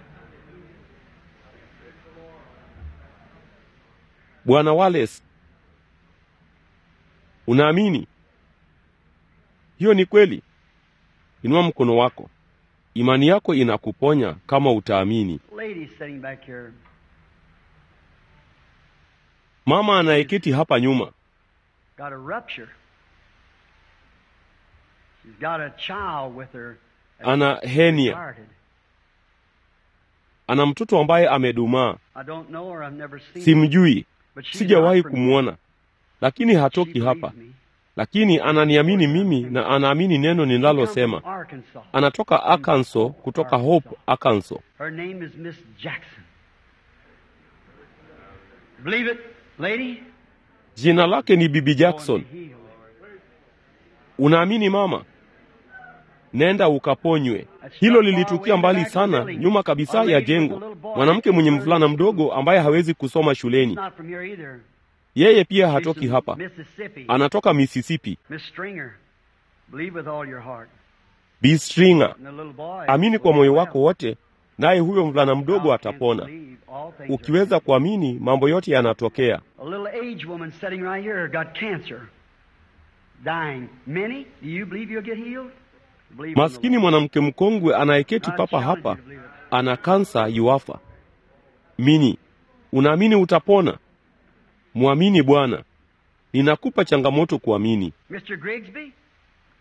Bwana Wallace, unaamini? Hiyo ni kweli. Inua mkono wako. Imani yako inakuponya kama utaamini. Lady sitting back here. Mama anayeketi hapa nyuma. Got a rupture. She's got a child with her. Ana hernia. Ana mtoto ambaye amedumaa. Simjui. Sijawahi kumwona. Lakini hatoki hapa. Lakini ananiamini mimi na anaamini neno ninalosema. Anatoka Arkansas, kutoka Hope, Arkansas. Her name is Miss Jackson. Believe it, lady? Jina lake ni Bibi Jackson. Unaamini mama? Nenda ukaponywe. Hilo lilitukia mbali sana, nyuma kabisa ya jengo. Mwanamke mwenye mvulana mdogo ambaye hawezi kusoma shuleni. Yeye pia hatoki hapa. Anatoka Mississippi. B. Stringer. Amini kwa moyo wako wote, naye huyo mvulana mdogo atapona. Ukiweza kuamini, mambo yote yanatokea. Maskini mwanamke mkongwe anayeketi papa hapa, ana kansa yuafa. Mini, unaamini utapona? Muamini Bwana. Ninakupa changamoto kuamini. Mr. Grigsby,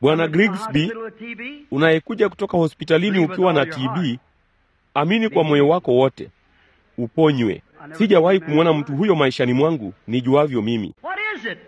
Bwana Grigsby, unayekuja kutoka hospitalini ukiwa na TB, amini kwa moyo wako wote, uponywe. Sijawahi kumwona mtu huyo maishani mwangu nijuavyo mimi. What is it?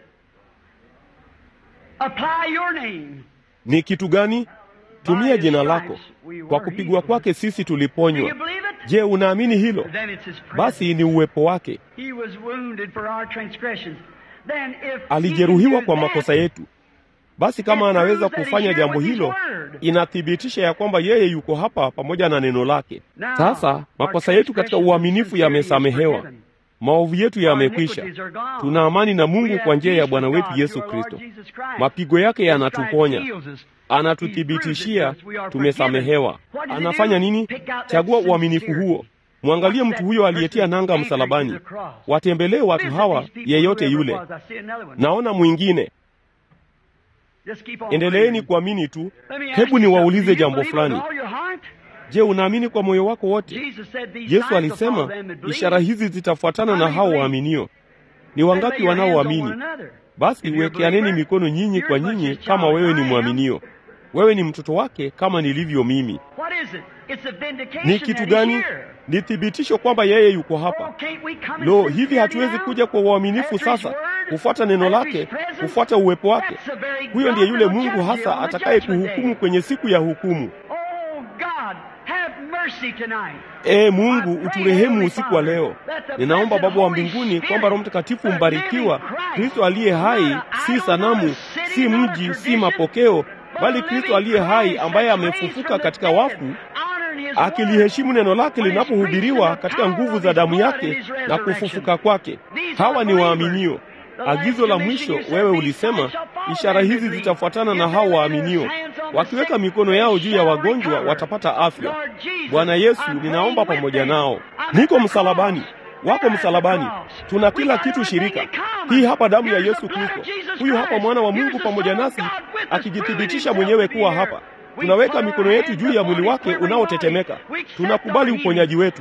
Apply your name. Ni kitu gani? Tumia jina lako. Kwa kupigwa kwake sisi tuliponywa. Je, unaamini hilo? Then it's his presence. Basi ni uwepo wake. He was wounded for our transgressions. Then if Alijeruhiwa kwa makosa yetu. Basi kama anaweza kufanya jambo hilo, inathibitisha ya kwamba yeye yuko hapa pamoja na neno lake. Sasa makosa yetu katika uaminifu yamesamehewa, maovu yetu yamekwisha. Tuna amani na Mungu kwa njia ya Bwana wetu Yesu Kristo. Mapigo yake yanatuponya, anatuthibitishia tumesamehewa. Anafanya nini? Chagua uaminifu huo. Mwangalie mtu huyo aliyetia nanga msalabani. Watembelee watu hawa, yeyote yule. Naona mwingine. Endeleeni kuamini tu. Hebu niwaulize jambo fulani. Je, unaamini kwa moyo wako wote? Yesu alisema, ishara hizi zitafuatana na hao waaminio. Ni wangapi wanaoamini? Basi wekeaneni mikono nyinyi kwa nyinyi kama wewe ni mwaminio. Wewe ni mtoto wake kama nilivyo mimi. Ni kitu gani? Ni thibitisho kwamba yeye yuko hapa. Lo, hivi hatuwezi kuja kwa uaminifu sasa, kufuata neno lake, kufuata uwepo wake? Huyo ndiye yule Mungu hasa atakaye kuhukumu kwenye siku ya hukumu. Mungu, uturehemu usiku wa leo. Ninaomba Baba wa mbinguni kwamba Roho Mtakatifu mbarikiwa, Kristo aliye hai, si sanamu, si mji, si mapokeo, bali Kristo aliye hai ambaye amefufuka katika wafu, akiliheshimu neno lake linapohubiriwa katika nguvu za damu yake na kufufuka kwake. Hawa ni waaminio. Agizo la mwisho wewe ulisema, ishara hizi zitafuatana na hao waaminio. Wakiweka mikono yao juu ya wagonjwa watapata afya. Bwana Yesu, ninaomba pamoja nao. Niko msalabani. Wako msalabani. Tuna kila kitu shirika. Hii hapa damu ya Yesu Kristo. Huyu hapa mwana wa Mungu pamoja nasi, akijithibitisha mwenyewe kuwa hapa. Tunaweka mikono yetu juu ya mwili wake unaotetemeka. Tunakubali uponyaji wetu.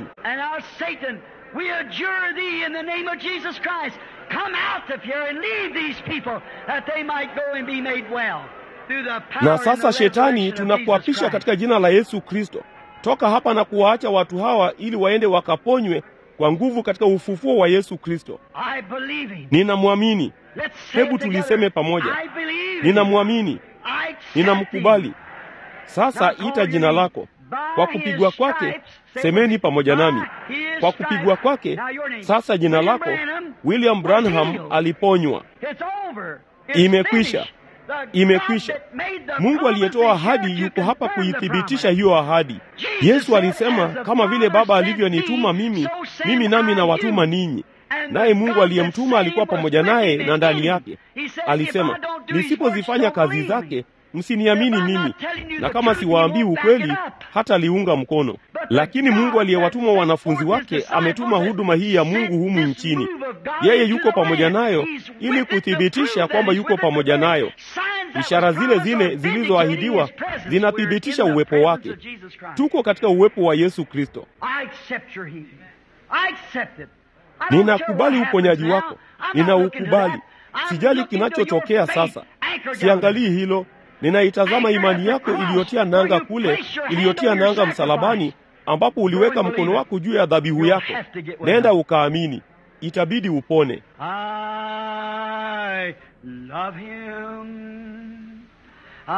We adjure thee in the name of Jesus Christ, come out of here and leave these people that they might go and be made well. Na sasa Shetani, tunakuapisha katika jina la Yesu Kristo. Toka hapa na kuwaacha watu hawa ili waende wakaponywe kwa nguvu katika ufufuo wa Yesu Kristo. Ninamwamini. Hebu tuliseme pamoja. Ninamwamini. Ninamkubali. Sasa ita jina lako. Kwa kupigwa kwake, semeni pamoja nami. Kwa kupigwa kwake, sasa jina lako, William Branham aliponywa. Imekwisha. Imekwisha. Mungu aliyetoa ahadi yuko hapa kuithibitisha hiyo ahadi. Yesu alisema, kama vile Baba alivyonituma mimi, mimi nami nawatuma ninyi. Naye Mungu aliyemtuma alikuwa pamoja naye na ndani yake. Alisema, nisipozifanya kazi zake, msiniamini mimi, na kama siwaambii ukweli, hata liunga mkono. Lakini Mungu aliyewatuma wanafunzi wake ametuma huduma hii ya Mungu humu nchini. Yeye yuko pamoja nayo ili kuthibitisha kwamba yuko pamoja nayo. Ishara zile zile zilizoahidiwa zinathibitisha uwepo wake. Tuko katika uwepo wa Yesu Kristo. Ninakubali uponyaji wako. Ninaukubali. Sijali kinachotokea sasa. Siangalii hilo. Ninaitazama imani yako iliyotia nanga kule, iliyotia nanga msalabani, ambapo uliweka mkono wako juu ya dhabihu yako. Nenda ukaamini. Itabidi upone. I love him. I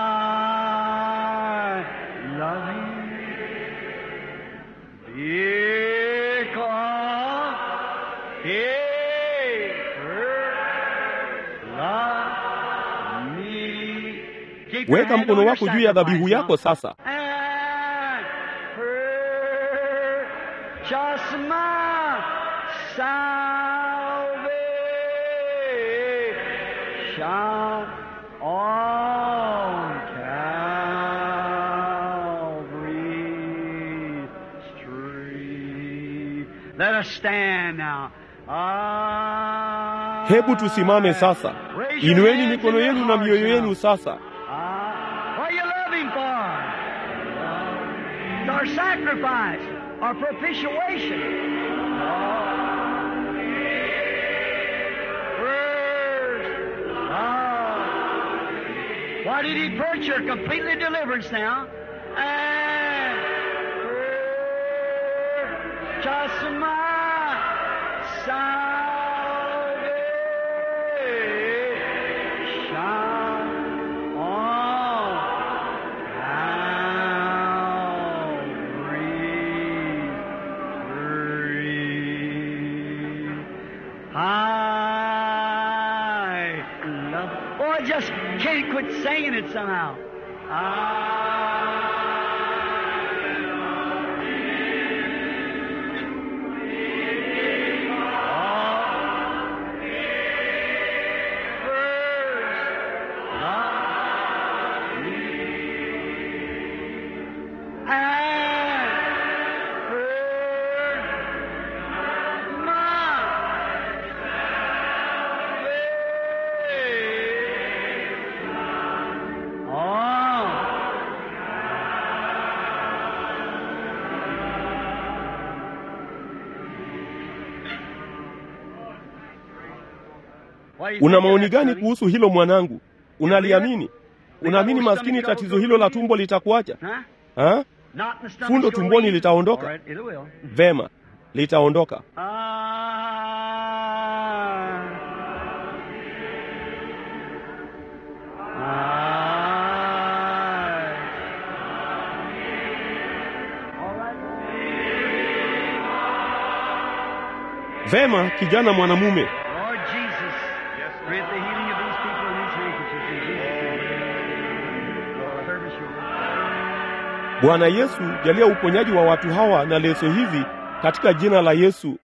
love him. Because he loved me. Weka mkono wako juu ya dhabihu yako sasa. Just my salvation on Calvary's tree. Let us stand now. Hebu tusimame sasa. Inueni mikono yenu na mioyo yenu sasa. What are you loving for? Our sacrifice, our propitiation. What did he purchase? Completely deliverance now. And just my salvation on Calvary's tree. I love. Oh, I just can't quit singing it somehow. Una maoni gani kuhusu hilo mwanangu? Unaliamini? Unaamini maskini tatizo hilo la tumbo litakuacha? Ha? Fundo tumboni litaondoka? Vema, litaondoka. Vema, kijana mwanamume. Bwana Yesu, jalia uponyaji wa watu hawa na leso hizi katika jina la Yesu.